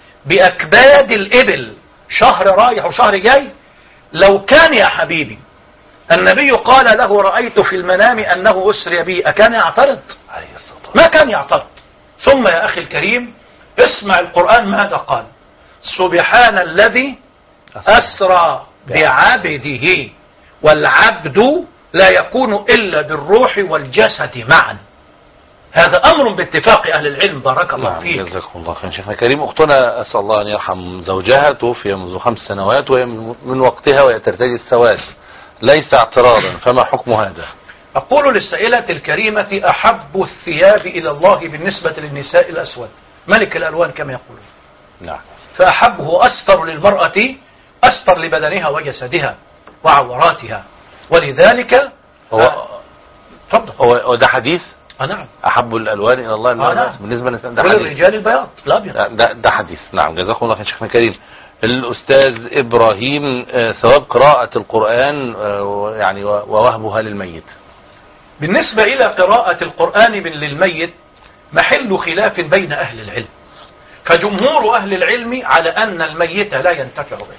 بأكباد الإبل شهر رايح وشهر جاي. لو كان يا حبيبي النبي قال له رأيت في المنام أنه أسري بي أكان يعترض؟ ما كان يعترض. ثم يا أخي الكريم اسمع القرآن ماذا قال: سبحان الذي أسرى بعبده، والعبد لا يكون إلا بالروح والجسد معا. هذا أمر باتفاق أهل العلم بارك الله نعم فيك. جزاكم الله خير شيخنا كريم. أختنا أسأل الله أن يرحم زوجها، توفي منذ خمس سنوات وهي من وقتها وهي ترتدي السواد ليس اعتراضا، فما حكم هذا؟ أقول للسائلة الكريمة أحب الثياب إلى الله بالنسبة للنساء الأسود، ملك الألوان كما يقولون. نعم. فأحبه أستر للمرأة، أستر لبدنها وجسدها وعوراتها، ولذلك هو تفضل. هو ده حديث. آه نعم. أحب الألوان إلى الله آه نعم. بالنسبة للنساء ده حديث. وللرجال البياض الأبيض. ده, ده, ده حديث. نعم جزاكم الله خير شيخنا كريم. الأستاذ إبراهيم ثواب قراءة القرآن يعني ووهبها للميت. بالنسبة إلى قراءة القرآن للميت محل خلاف بين أهل العلم، فجمهور أهل العلم على أن الميت لا ينتفع به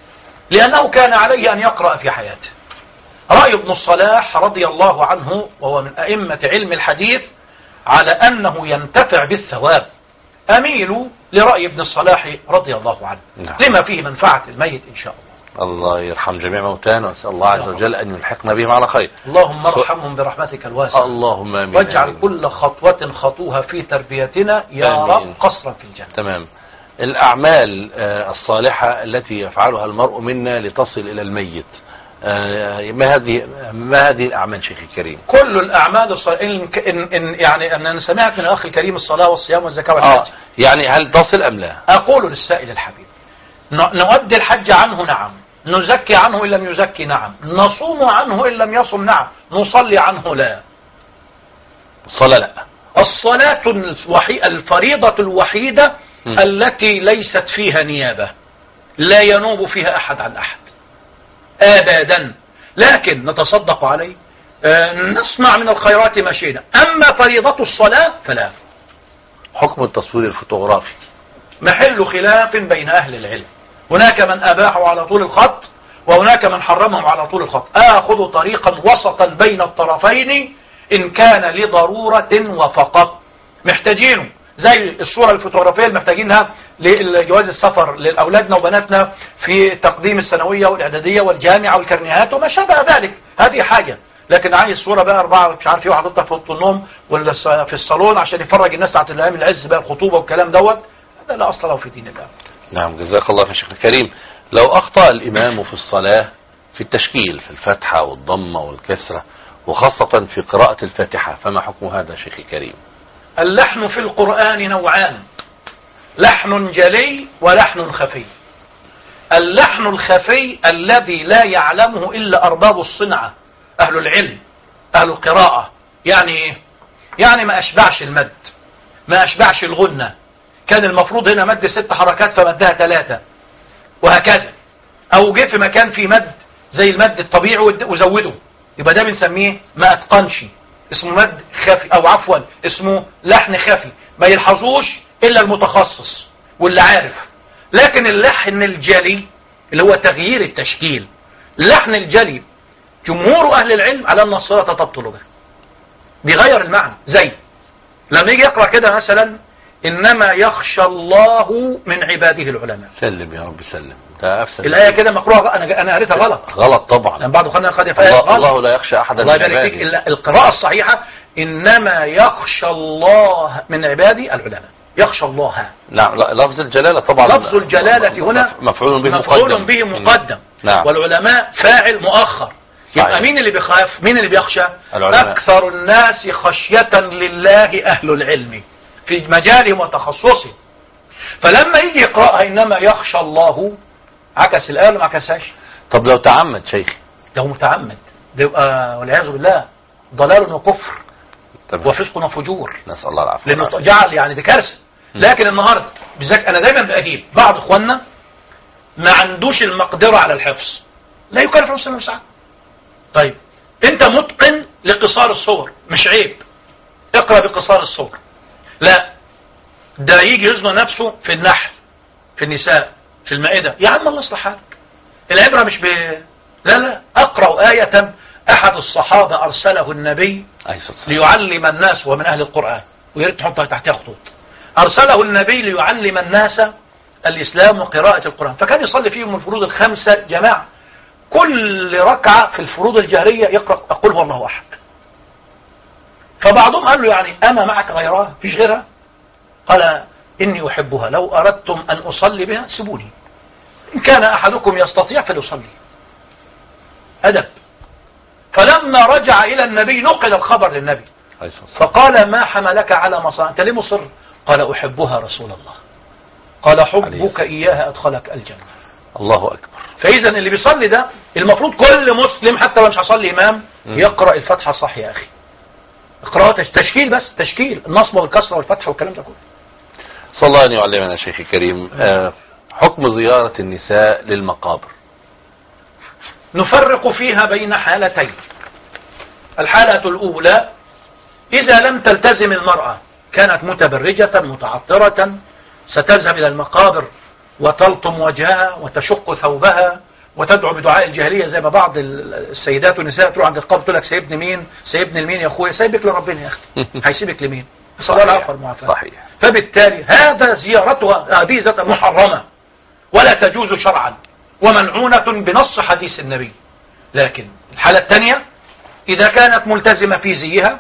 لأنه كان عليه أن يقرأ في حياته. رأي ابن الصلاح رضي الله عنه وهو من أئمة علم الحديث على أنه ينتفع بالثواب. أميل لرأي ابن الصلاح رضي الله عنه. نعم. لما فيه منفعة الميت إن شاء الله. الله يرحم جميع موتانا وأسأل الله عز وجل أن يلحقنا بهم على خير. اللهم ارحمهم برحمتك الواسعة. اللهم آمين. واجعل كل خطوة خطوها في تربيتنا يا آمين. رب قصرا في الجنة. تمام. الأعمال الصالحة التي يفعلها المرء منا لتصل إلى الميت، ما هذه ما هذه الأعمال شيخي الكريم؟ كل الأعمال الصالحة إن إن يعني أنا سمعت من الأخ الكريم الصلاة والصيام والزكاة والحج. آه يعني هل تصل أم لا؟ أقول للسائل الحبيب نؤدي الحج عنه نعم، نزكي عنه إن لم يزكي نعم، نصوم عنه إن لم يصم نعم، نصلي عنه لا. الصلاة لا. الصلاة الفريضة الوحيدة م. التي ليست فيها نيابة، لا ينوب فيها أحد عن أحد أبدا، لكن نتصدق عليه، نصنع من الخيرات ما شئنا. أما فريضة الصلاة فلا. حكم التصوير الفوتوغرافي محل خلاف بين أهل العلم، هناك من أباحه على طول الخط وهناك من حرمه على طول الخط. آخذ طريقا وسطا بين الطرفين إن كان لضرورة وفقط. محتاجينه زي الصورة الفوتوغرافية المحتاجينها لجواز السفر لأولادنا وبناتنا في تقديم الثانوية والإعدادية والجامعة والكرنيهات وما شابه ذلك، هذه حاجة. لكن عايز صورة بقى أربعة مش عارف ايه وحاططها في أوضة النوم ولا في الصالون عشان يفرج الناس ساعة الأيام العز بقى الخطوبة والكلام دوت، هذا لا أصل له في دين الله. نعم جزاك الله خير شيخنا الكريم. لو أخطأ الإمام في الصلاة في التشكيل في الفتحة والضمة والكسرة وخاصة في قراءة الفاتحة فما حكم هذا شيخي الكريم؟ اللحن في القرآن نوعان، لحن جلي ولحن خفي. اللحن الخفي الذي لا يعلمه إلا أرباب الصنعة، أهل العلم أهل القراءة. يعني يعني ما أشبعش المد، ما أشبعش الغنة، كان المفروض هنا مد ست حركات فمدها ثلاثة وهكذا، أو جه في مكان فيه مد زي المد الطبيعي وزوده، يبقى ده بنسميه ما أتقنش، اسمه مد خفي، أو عفوا اسمه لحن خفي، ما يلحظوش إلا المتخصص واللي عارف. لكن اللحن الجلي اللي هو تغيير التشكيل، اللحن الجلي جمهور أهل العلم على أن الصلاة تبطل به، بيغير المعنى. زي لما يجي يقرأ كده مثلا إنما يخشى الله من عباده العلماء. سلم يا رب سلم، ده أفسد الآية كده مقروءة، أنا أنا قريتها غلط. غلط طبعا، لأن بعض أخواننا قد يفهم غلط. الله لا يخشى أحدا من عباده. القراءة الصحيحة إنما يخشى الله من عباده العلماء، يخشى الله. نعم، لفظ الجلالة طبعا، لفظ الجلالة هنا مفعول به مفعول مقدم, به مقدم. نعم. والعلماء فاعل مؤخر. يبقى مين اللي بيخاف؟ مين اللي بيخشى؟ العلماء. أكثر الناس خشية لله أهل العلم في مجالهم وتخصصهم. فلما يجي يقرأها إنما يخشى الله، عكس الآية ولا ما عكسهاش؟ طب لو تعمد شيخ؟ لو متعمد ده يبقى والعياذ بالله ضلال وكفر وفسق وفجور، نسأل الله العافية، لأنه جعل يعني دي كارثة. لكن النهارده بالذات أنا دايما بأجيب بعض إخواننا ما عندوش المقدرة على الحفظ، لا يكلف نفسه إلا وسعها. طيب أنت متقن لقصار الصور، مش عيب اقرأ بقصار الصور، لا ده يجي يزنق نفسه في النحل، في النساء، في المائدة، يا عم الله يصلح حالك. العبرة مش ب لا لا أقرأ آية أحد الصحابة أرسله النبي ليعلم الناس، ومن أهل القرآن ويريد تحطها تحتها خطوط، أرسله النبي ليعلم الناس الإسلام وقراءة القرآن، فكان يصلي فيهم الفروض الخمسة جماعة، كل ركعة في الفروض الجهرية يقرأ أقول هو الله أحد. فبعضهم قال له يعني أما معك غيرها، فيش غيرها؟ قال إني أحبها، لو أردتم أن أصلي بها سيبوني، إن كان أحدكم يستطيع فليصلي. أدب. فلما رجع إلى النبي نقل الخبر للنبي فقال ما حملك على ما صنعت، أنت ليه مصر؟ قال أحبها رسول الله، قال حبك إياها أدخلك الجنة. الله أكبر. فإذا اللي بيصلي ده المفروض كل مسلم حتى لو مش هيصلي إمام يقرأ الفتحة صح يا أخي، اقرأ تشكيل، بس تشكيل النصب والكسرة والفتحة والكلام ده كله. صلى الله أن يعلمنا شيخي الكريم. آه حكم زيارة النساء للمقابر. نفرق فيها بين حالتين. الحالة الأولى إذا لم تلتزم المرأة، كانت متبرجة متعطرة ستذهب إلى المقابر وتلطم وجهها وتشق ثوبها وتدعو بدعاء الجاهلية زي ما بعض السيدات والنساء تروح عند القبر تقول لك سيبني مين؟ سيبني لمين يا أخويا؟ سيبك لربنا يا أختي، هيسيبك لمين؟ صلى الله عليه وسلم. صحيح. فبالتالي هذا زيارتها هذه محرمة ولا تجوز شرعا ومنعونة بنص حديث النبي. لكن الحالة الثانية إذا كانت ملتزمة في زيها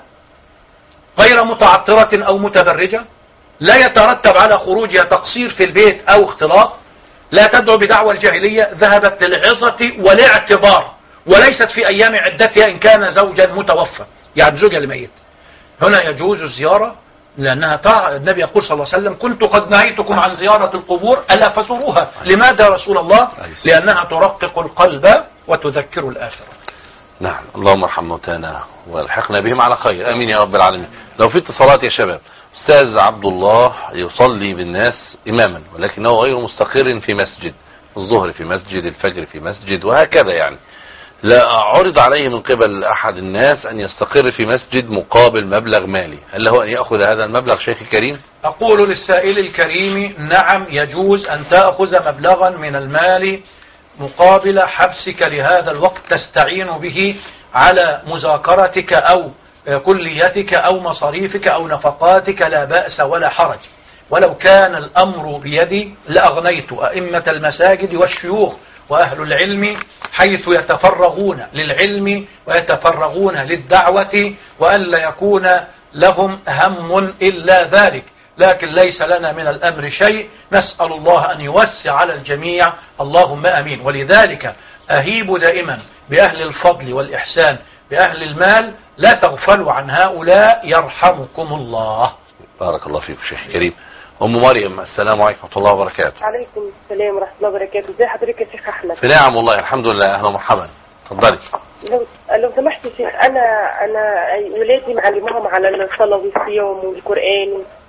غير متعطرة أو متبرجة، لا يترتب على خروجها تقصير في البيت أو اختلاط، لا تدعو بدعوى الجاهلية، ذهبت للعظة والاعتبار وليست في أيام عدتها إن كان زوجا متوفى، يعني زوجها الميت، هنا يجوز الزيارة لأنها طاعة. النبي يقول صلى الله عليه وسلم كنت قد نهيتكم عن زيارة القبور ألا فزوروها. لماذا رسول الله؟ لأنها ترقق القلب وتذكر الآخرة. نعم، اللهم ارحم موتانا والحقنا بهم على خير، امين يا رب العالمين. لو في اتصالات يا شباب. استاذ عبد الله يصلي بالناس اماما ولكنه غير مستقر في مسجد، الظهر في مسجد، الفجر في مسجد وهكذا، يعني لا عرض عليه من قبل احد الناس ان يستقر في مسجد مقابل مبلغ مالي، هل له ان ياخذ هذا المبلغ شيخ الكريم؟ اقول للسائل الكريم نعم يجوز ان تاخذ مبلغا من المال مقابل حبسك لهذا الوقت تستعين به على مذاكرتك أو كليتك أو مصاريفك أو نفقاتك، لا بأس ولا حرج. ولو كان الأمر بيدي لأغنيت أئمة المساجد والشيوخ وأهل العلم حيث يتفرغون للعلم ويتفرغون للدعوة وألا يكون لهم هم إلا ذلك، لكن ليس لنا من الأمر شيء، نسأل الله أن يوسع على الجميع، اللهم أمين. ولذلك أهيب دائما بأهل الفضل والإحسان بأهل المال، لا تغفلوا عن هؤلاء يرحمكم الله. بارك الله فيك شيخ كريم. أم مريم، السلام عليكم ورحمة الله وبركاته. عليكم السلام ورحمة الله وبركاته. ازي حضرتك يا شيخ أحمد؟ في نعم والله الحمد لله، أهلا ومرحبا، اتفضلي. لو لو سمحت يا شيخ، أنا أنا ولادي معلمهم على الصلاة والصيام والقرآن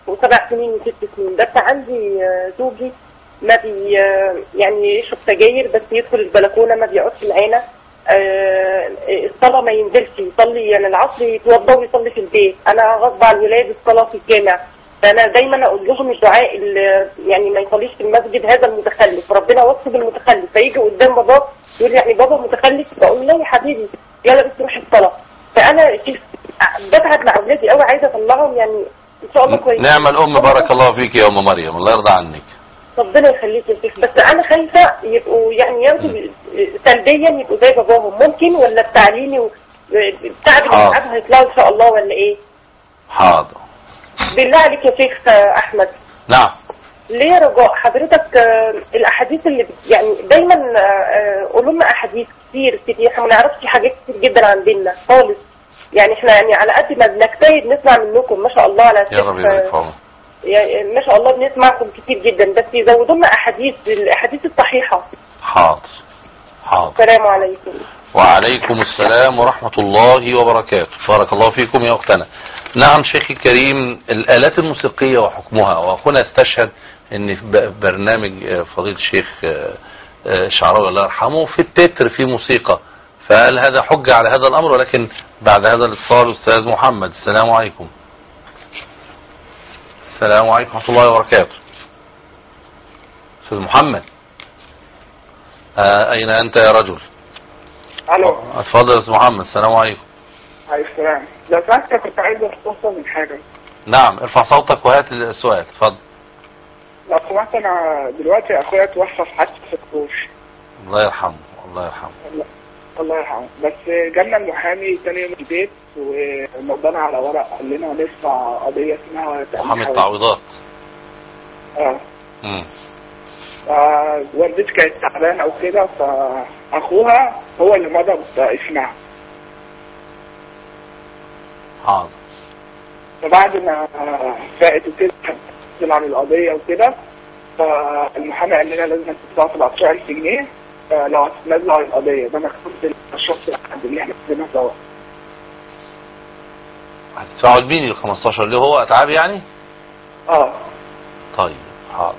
وسبع سنين وست سنين. بس عندي آه، زوجي ما بي آه، يعني يشرب سجاير، بس يدخل البلكونه ما بيقعدش معانا. آه، الصلاه ما ينزلش يصلي، يعني العصر يتوضا ويصلي في البيت. انا غصب عن الولاد الصلاه في الجامع، فانا دايما اقول لهم الدعاء اللي يعني ما يصليش في المسجد هذا المتخلف، ربنا وصف بالمتخلف. فيجي قدام بابا يقول يعني بابا متخلف، بقول لا يا حبيبي يلا بس روح الصلاه. فانا كيف بتعب مع اولادي قوي، عايزه اطلعهم يعني ان شاء الله كويس. نعم الام، بارك الله فيك يا ام مريم، الله يرضى عنك. ربنا يخليك يا شيخ. بس انا خايفه يبقوا يعني ياخدوا سلبيا يبقوا زي باباهم، ممكن ولا التعليمي بتاع الاسعاف هيطلعوا ان شاء الله ولا ايه؟ حاضر. بالله عليك يا شيخ احمد. نعم. ليه رجاء حضرتك آه الاحاديث اللي يعني دايما آه قولوا لنا احاديث كتير كتير، احنا ما نعرفش حاجات كتير جدا عن ديننا خالص. يعني احنا يعني على قد ما بنجتهد نسمع منكم ما شاء الله على يا رب يبارك فيكم. يعني ما شاء الله بنسمعكم كتير جدا، بس يزودوا لنا احاديث الاحاديث الصحيحه. حاضر حاضر. السلام عليكم. وعليكم السلام ورحمة الله وبركاته. بارك الله فيكم يا أختنا. نعم شيخي الكريم، الآلات الموسيقية وحكمها، وأخونا استشهد ان في برنامج فضيلة الشيخ شعراوي الله يرحمه في التتر في موسيقى، فهل هذا حجة على هذا الأمر؟ ولكن بعد هذا الاتصال أستاذ محمد. السلام عليكم. السلام عليكم ورحمة الله وبركاته. أستاذ محمد آه أين أنت يا رجل؟ الو. اتفضل يا أستاذ محمد. السلام عليكم. عليكم السلام. لو سمحت كنت عايز استفسر من حاجة. نعم ارفع صوتك وهات السؤال. اتفضل. لو سمحت انا دلوقتي اخويا توفى في حادثة الكوش. الله يرحمه. الله يرحمه. الله, الله يرحمه. بس جالنا المحامي تاني يوم البيت ومضانا على ورق، قال لنا نرفع قضية اسمها محامي التعويضات. اه. امم والدتي كانت تعبانه او كده، فاخوها هو اللي مضى اسمها. حاضر. فبعد ما فاقت وكده عن القضيه وكده، فالمحامي قال لنا لازم تدفعوا سبعتاشر ألف جنيه لو هتتنازلوا عن القضيه. ده مكتوب الشخص اللي احنا كنا سوا. هتدفعوا لمين ال خمستاشر اللي هو اتعاب يعني؟ اه. طيب حاضر.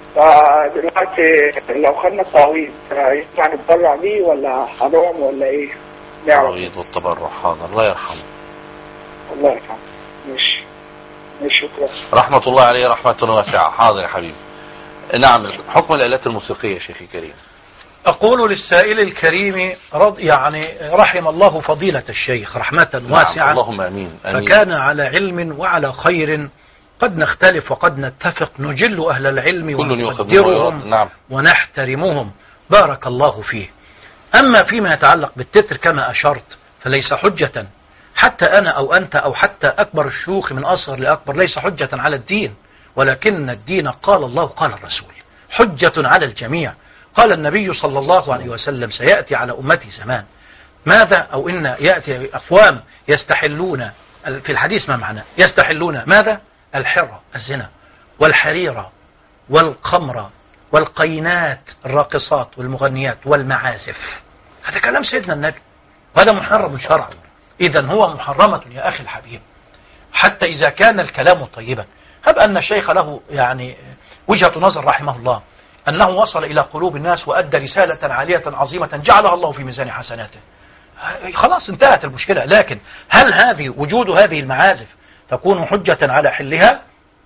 فدلوقتي لو خدنا التعويض ينفع نتبرع بيه ولا حرام ولا ايه؟ التعويض والتبرع. حاضر. الله يرحمه. الله يرحمه. مش مش شكرا. رحمة الله عليه رحمة واسعة. حاضر يا حبيبي. نعم حكم الآلات الموسيقية شيخي الكريم. أقول للسائل الكريم رض يعني رحم الله فضيلة الشيخ رحمة واسعة. نعم. اللهم أمين. أمين. فكان على علم وعلى خير، قد نختلف وقد نتفق، نجل أهل العلم ونقدرهم. نعم. ونحترمهم بارك الله فيه. أما فيما يتعلق بالتتر كما أشرت فليس حجة، حتى أنا أو أنت أو حتى أكبر الشيوخ من أصغر لأكبر ليس حجة على الدين، ولكن الدين قال الله قال الرسول حجة على الجميع. قال النبي صلى الله عليه وسلم سيأتي على أمتي زمان ماذا أو إن يأتي أقوام يستحلون في الحديث ما معناه يستحلون ماذا؟ الحرة الزنا والحريرة والخمرة والقينات الراقصات والمغنيات والمعازف. هذا كلام سيدنا النبي وهذا محرم شرعا. إذن هو محرمة يا أخي الحبيب، حتى إذا كان الكلام طيبا. هب أن الشيخ له يعني وجهة نظر رحمه الله أنه وصل إلى قلوب الناس وأدى رسالة عالية عظيمة جعلها الله في ميزان حسناته، خلاص انتهت المشكلة. لكن هل هذه وجود هذه المعازف تكون حجة على حلها؟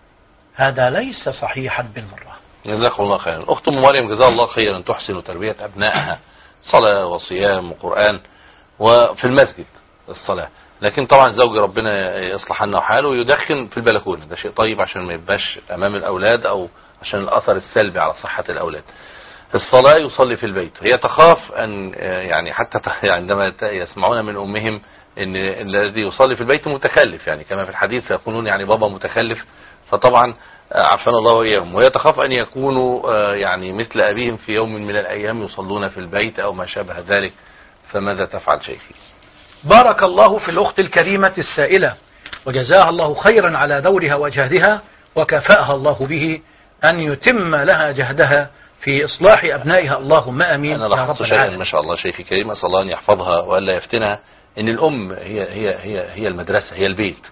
هذا ليس صحيحا بالمرة. جزاكم الله خيرا. أخت أم مريم جزاها الله خيرا تحسن تربية أبنائها، صلاة وصيام وقرآن وفي المسجد الصلاة، لكن طبعا زوج ربنا يصلح لنا حاله يدخن في البلكونة، ده شيء طيب عشان ما يبقاش أمام الأولاد أو عشان الأثر السلبي على صحة الأولاد. الصلاة يصلي في البيت. هي تخاف أن يعني حتى عندما يسمعون من أمهم ان الذي يصلي في البيت متخلف، يعني كما في الحديث يقولون يعني بابا متخلف، فطبعا عافانا الله وإياهم. وهي تخاف أن يكونوا يعني مثل أبيهم في يوم من الأيام يصلون في البيت أو ما شابه ذلك، فماذا تفعل شيخي؟ بارك الله في الأخت الكريمة السائلة وجزاها الله خيرا على دورها وجهدها، وكفاها الله به أن يتم لها جهدها في إصلاح أبنائها، اللهم أمين. أنا لاحظت شيئا ما شاء الله شيخي كريم، أسأل الله أن يحفظها وألا يفتنها، إن الأم هي هي هي هي المدرسة، هي البيت،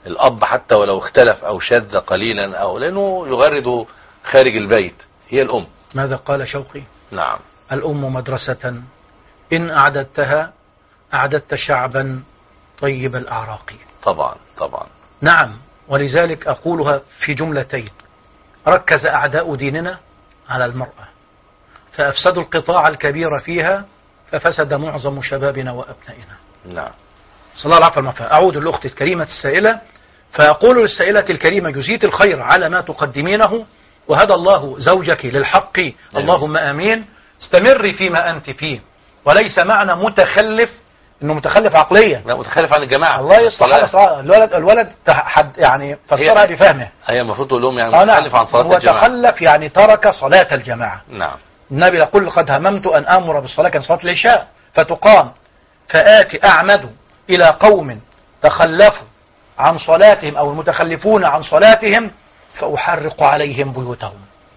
الأب حتى ولو اختلف أو شذ قليلا أو لأنه يغرد خارج البيت هي الأم. ماذا قال شوقي؟ نعم. الأم مدرسة إن أعددتها أعددت شعبا طيب الأعراق. طبعا طبعا. نعم، ولذلك أقولها في جملتين. ركز أعداء ديننا على المرأة فأفسدوا القطاع الكبير فيها ففسد معظم شبابنا وأبنائنا. نعم. صلى الله عليه وسلم. أعود للأخت الكريمة السائلة فأقول للسائلة الكريمة جزيت الخير على ما تقدمينه وهدى الله زوجك للحق. اللهم آمين. استمري فيما أنت فيه، وليس معنى متخلف انه متخلف عقليا، لا متخلف عن الجماعة. الله يصلح الولد الولد حد يعني فسرها بفهمه. هي المفروض تقول لهم يعني متخلف عن صلاة الجماعة. متخلف يعني ترك صلاة الجماعة. نعم. النبي يقول قد هممت أن آمر بالصلاة كان صلاة العشاء فتقام فآتي أعمد إلى قوم تخلفوا عن صلاتهم أو المتخلفون عن صلاتهم فأحرق عليهم بيوتهم.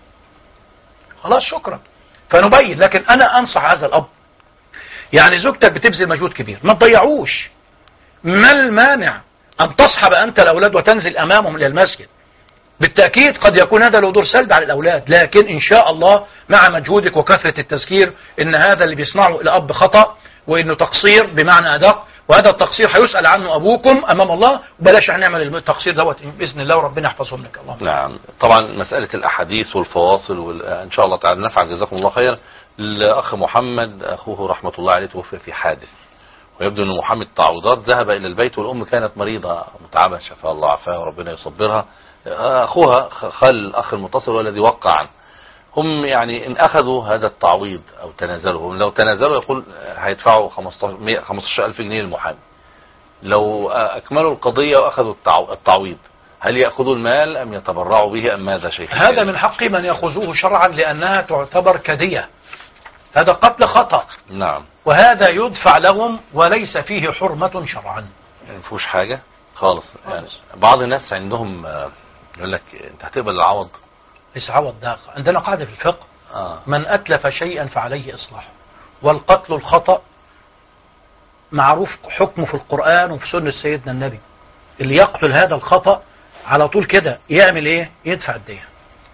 خلاص شكرا. فنبين. لكن أنا أنصح هذا الأب، يعني زوجتك بتبذل مجهود كبير ما تضيعوش. ما المانع أن تصحب أنت الأولاد وتنزل أمامهم إلى المسجد؟ بالتأكيد قد يكون هذا له دور سلبي على الأولاد، لكن إن شاء الله مع مجهودك وكثرة التذكير إن هذا اللي بيصنعه الأب خطأ وإنه تقصير بمعنى أدق، وهذا التقصير هيسأل عنه أبوكم أمام الله، وبلاش هنعمل التقصير دوت بإذن الله وربنا يحفظهم لك. الله. نعم. طبعا مسألة الأحاديث والفواصل وإن شاء الله تعالى نفع جزاكم الله خير. الأخ محمد أخوه رحمة الله عليه توفي في حادث، ويبدو أن محمد تعويضات ذهب إلى البيت والأم كانت مريضة متعبة شفاها الله عافاها وربنا يصبرها. أخوها خال الأخ المتصل والذي وقع عنه هم يعني إن أخذوا هذا التعويض أو تنازلوا، لو تنازلوا يقول هيدفعوا خمستاشر ألف جنيه للمحامي. لو أكملوا القضية وأخذوا التعويض هل يأخذوا المال أم يتبرعوا به أم ماذا شيء؟ هذا من حق من يأخذوه شرعا لأنها تعتبر كدية. هذا قتل خطأ. نعم. وهذا يدفع لهم وليس فيه حرمة شرعا. يعني مفيهوش حاجة خالص. يعني بعض الناس عندهم يقول لك انت هتقبل العوض. ليس عوض. ده عندنا قاعدة في الفقه آه. من أتلف شيئا فعليه إصلاحه، والقتل الخطأ معروف حكمه في القرآن وفي سنة سيدنا النبي. اللي يقتل هذا الخطأ على طول كده يعمل ايه؟ يدفع الدية.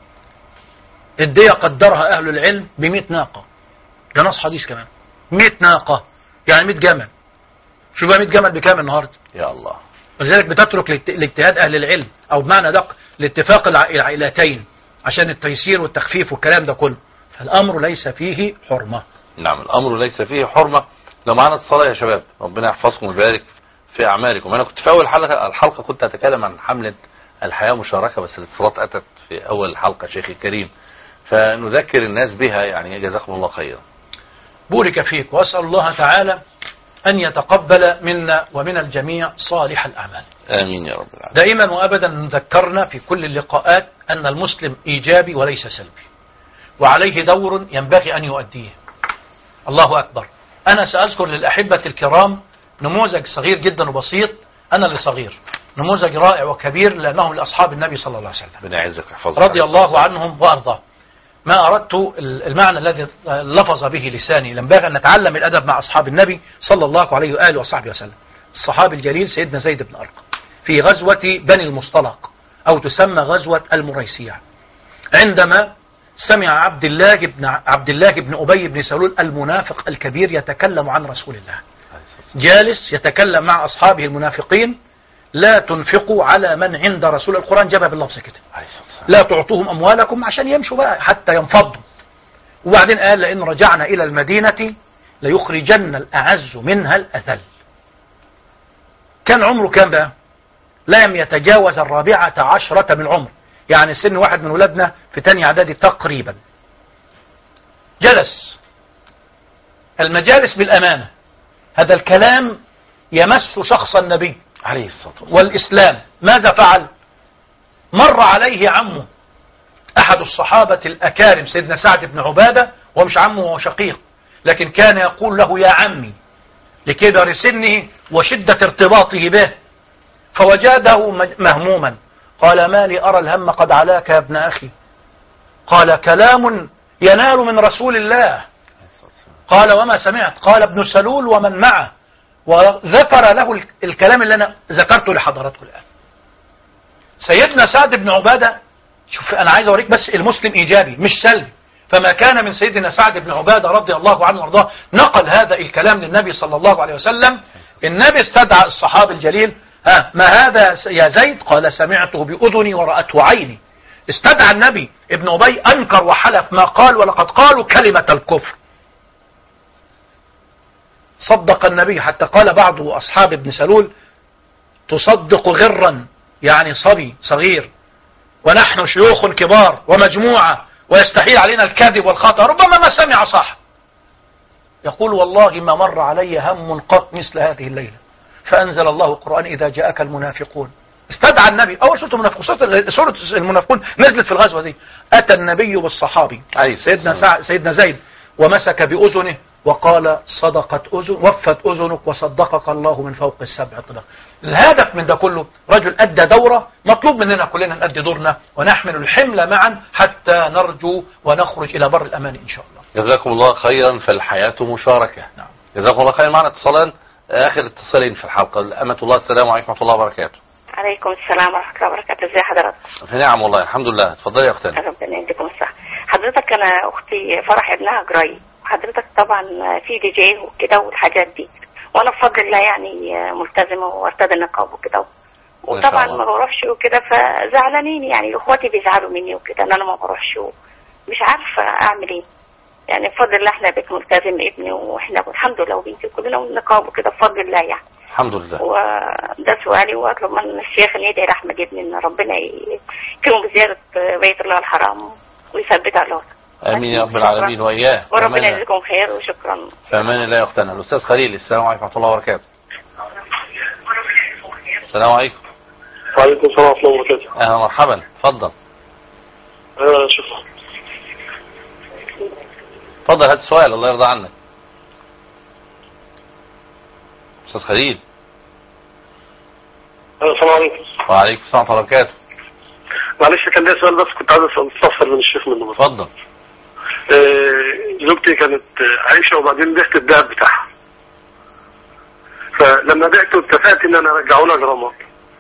الدية قدرها أهل العلم بمئة ناقة. ده نص حديث كمان. مئة ناقة يعني مئة جمل. شو بقى مئة جمل بكام النهارده؟ يا الله. ولذلك بتترك لاجتهاد أهل العلم أو بمعنى دق لاتفاق العائلتين عشان التيسير والتخفيف والكلام ده كله. فالأمر ليس فيه حرمة. نعم الأمر ليس فيه حرمة. لو معنا اتصال يا شباب ربنا يحفظكم ويبارك في أعمالكم. أنا كنت في أول حلقة الحلقة كنت أتكلم عن حملة الحياة مشاركة، بس الاتصالات أتت في أول حلقة شيخي الكريم، فنذكر الناس بها يعني جزاكم الله خيرا. بورك فيك، وأسأل الله تعالى أن يتقبل منا ومن الجميع صالح الأعمال. آمين يا رب العالمين. دائما وأبدا نذكرنا في كل اللقاءات أن المسلم إيجابي وليس سلبي، وعليه دور ينبغي أن يؤديه. الله أكبر. أنا سأذكر للأحبة الكرام نموذج صغير جدا وبسيط. أنا اللي صغير، نموذج رائع وكبير لأنهم لأصحاب النبي صلى الله عليه وسلم ربنا يعزك ويحفظك رضي الله عنهم وأرضاه. ما أردت المعنى الذي لفظ به لساني، ينبغي أن نتعلم الأدب مع أصحاب النبي صلى الله عليه وآله وصحبه وسلم. الصحابي الجليل سيدنا زيد بن أرقم في غزوة بني المصطلق أو تسمى غزوة المريسيع، عندما سمع عبد الله بن عبد الله بن أبي بن سلول المنافق الكبير يتكلم عن رسول الله، جالس يتكلم مع أصحابه المنافقين: لا تنفقوا على من عند رسول. القرآن جابها باللفظ كده، لا تعطوهم أموالكم عشان يمشوا بقى حتى ينفضوا. وبعدين قال: لئن رجعنا إلى المدينة ليخرجن الأعز منها الأذل. كان عمره كام بقى؟ لم يتجاوز الرابعة عشرة من عمر، يعني سن واحد من ولادنا في تاني إعدادي تقريبا. جلس. المجالس بالأمانة، هذا الكلام يمس شخص النبي عليه الصلاة والسلام والإسلام. ماذا فعل؟ مر عليه عمه أحد الصحابة الأكارم سيدنا سعد بن عبادة، ومش عمه هو شقيق، لكن كان يقول له يا عمي لكبر سنه وشدة ارتباطه به، فوجده مهموما. قال: ما لي أرى الهم قد علاك يا ابن أخي؟ قال: كلام ينال من رسول الله. قال: وما سمعت؟ قال: ابن سلول ومن معه. وذكر له الكلام اللي أنا ذكرته لحضراتكم الآن. سيدنا سعد بن عبادة، شوف أنا عايز أوريك بس المسلم إيجابي مش سلبي. فما كان من سيدنا سعد بن عبادة رضي الله عنه وارضاه نقل هذا الكلام للنبي صلى الله عليه وسلم. النبي استدعى الصحابي الجليل، ها ما هذا يا زيد؟ قال سمعته بأذني ورأته عيني. استدعى النبي، ابن أبي أنكر وحلف ما قال، ولقد قالوا كلمة الكفر. صدق النبي حتى قال بعض أصحاب ابن سلول تصدق غرا، يعني صبي صغير، ونحن شيوخ كبار ومجموعة ويستحيل علينا الكذب والخطأ، ربما ما سمع صح. يقول والله ما مر علي هم قط مثل هذه الليلة، فأنزل الله القرآن إذا جاءك المنافقون. استدعى النبي، أول سورة المنافقون، سورة المنافقون نزلت في الغزوة دي. أتى النبي بالصحابي سيدنا سع... سيدنا زيد ومسك بأذنه وقال صدقت أذن وفت أذنك وصدقك الله من فوق السبع طبق. الهدف من ده كله رجل أدى دورة، مطلوب مننا كلنا نأدي دورنا ونحمل الحمل معا حتى نرجو ونخرج إلى بر الأمان إن شاء الله. جزاكم الله خيرا، فالحياة مشاركة. نعم. جزاكم الله خيرا. معنا اتصالان، آخر اتصالين في الحلقة. أمة الله، السلام عليكم ورحمة الله وبركاته. عليكم السلام ورحمة الله وبركاته. ازي حضرتك؟ في نعم والله الحمد لله. اتفضلي يا اختنا. ربنا يديكم الصحة. حضرتك أنا أختي فرح ابنها قريب، وحضرتك طبعا في دي جي وكده والحاجات دي، وأنا بفضل الله يعني ملتزمة وارتدي النقاب وكده، وطبعا ما بروحش وكده، فزعلانين يعني اخواتي بيزعلوا مني وكده ان انا ما بروحش، ومش عارفة اعمل ايه. يعني بفضل الله احنا بيت ملتزم ابني، واحنا الحمد لله وبنتي كلنا والنقاب وكده بفضل الله يعني. الحمد لله. وده سؤالي، واطلب من الشيخ ان يدعي لاحمد ابني ان ربنا يكرمه بزيارة بيت الله الحرام ويثبت على الوطن. امين يا رب العالمين واياه. وربنا يجزيكم خير وشكرا. في امان الله يا اختنا. الاستاذ خليل، السلام عليكم ورحمة الله وبركاته. السلام عليكم. وعليكم السلام ورحمة الله وبركاته. اهلا مرحبا، اتفضل. آه شكرا. اتفضل هات السؤال، الله يرضى عنك. استاذ خليل. السلام عليكم. وعليكم السلام ورحمة الله وبركاته. معلش كان ليا سؤال بس كنت عايز استفسر من الشيخ منه. اتفضل. آه زوجتي كانت عايشة وبعدين بعت الدهب بتاعها، فلما بعته اتفقت ان انا ارجعه لها جرامات.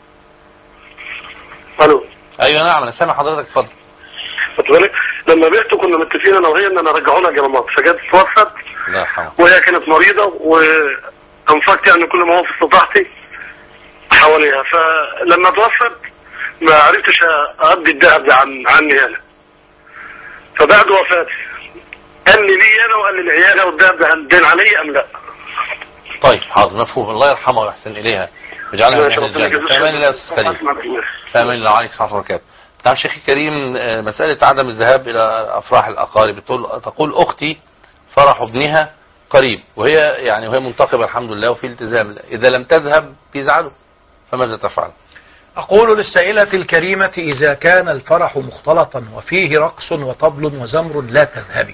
الو. ايوه نعم انا سامع حضرتك، اتفضل. خد بالك لما بعته كنا متفقين انا وهي ان انا ارجعه لها جرامات، فجت توفت. لا يرحمها. وهي كانت مريضة وانفقت يعني كل ما هو في استطاعتي حواليها، فلما توفت ما عرفتش اقضي الذهب ده عن عني انا، فبعد وفاتي قال لي لي انا وقال لي العياله والذهب ده هندين علي ام لا؟ طيب حاضر مفهوم، الله يرحمها ويحسن اليها ويجعلها من اهل الجنه. في امان الله يا استاذ خليل. في امان الله. عليك السلام وبركاته. نعم شيخي الكريم، مساله عدم الذهاب الى افراح الاقارب، تقول اختي فرح ابنها قريب، وهي يعني وهي منتقبه الحمد لله وفي التزام، اذا لم تذهب بيزعلوا، فماذا تفعل؟ أقول للسائلة الكريمة إذا كان الفرح مختلطا وفيه رقص وطبل وزمر لا تذهبي،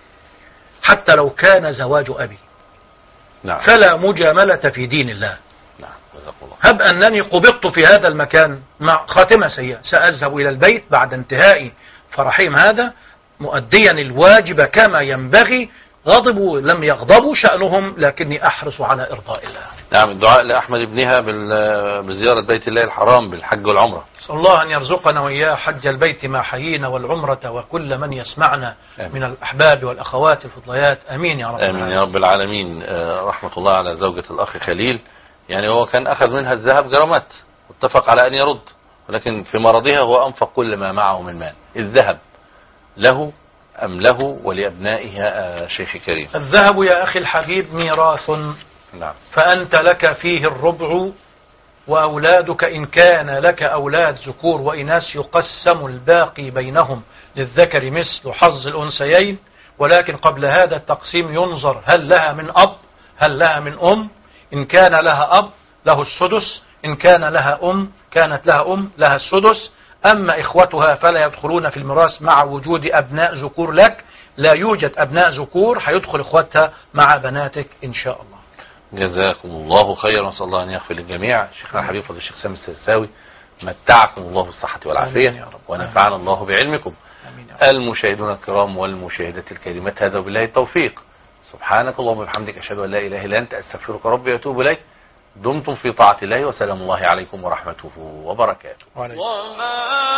حتى لو كان زواج أبي. نعم. فلا مجاملة في دين الله. نعم. الله. هب أنني قبضت في هذا المكان مع خاتمة سيئة، سأذهب إلى البيت بعد انتهاء فرحهم هذا مؤديا الواجب كما ينبغي. غضبوا لم يغضبوا شأنهم، لكني أحرص على إرضاء الله. نعم. الدعاء لأحمد ابنها بزيارة بيت الله الحرام بالحج والعمرة. صلى الله أن يرزقنا وإياه حج البيت ما حيينا والعمرة وكل من يسمعنا آمين. من الأحباب والأخوات الفضليات. أمين يا رب العالمين. آمين يا رب العالمين. رحمة الله على زوجة الأخ خليل، يعني هو كان أخذ منها الذهب جرامات واتفق على أن يرد، ولكن في مرضها هو أنفق كل ما معه من مال. الذهب له أم له ولأبنائها شيخ كريم؟ الذهب يا أخي الحبيب ميراث. نعم. فأنت لك فيه الربع، وأولادك إن كان لك أولاد ذكور وإناث يقسم الباقي بينهم للذكر مثل حظ الأنثيين، ولكن قبل هذا التقسيم ينظر هل لها من أب هل لها من أم. إن كان لها أب له السدس، إن كان لها أم كانت لها أم لها السدس. أما إخوتها فلا يدخلون في الميراث مع وجود أبناء ذكور لك، لا يوجد أبناء ذكور هيدخل إخوتها مع بناتك إن شاء الله. جزاكم الله خيرا، وصلى الله أن يغفر للجميع. شيخنا الحبيب فضل الشيخ سامي السرساوي، متعكم الله بالصحة والعافية ونفعنا الله بعلمكم. المشاهدون الكرام والمشاهدات الكريمات، هذا وبالله التوفيق. سبحانك اللهم وبحمدك، أشهد أن لا إله إلا أنت، أستغفرك ربي وأتوب إليك. دمتم في طاعة الله، وسلام الله عليكم ورحمته وبركاته. وعليكم. وما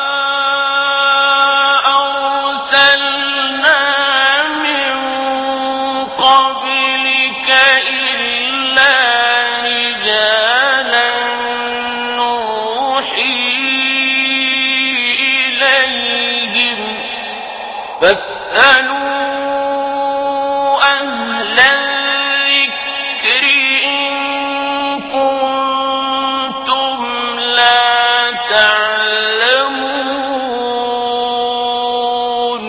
أرسلنا من قبلك إلا رجالا نوحي إليهم فاسألوا أهل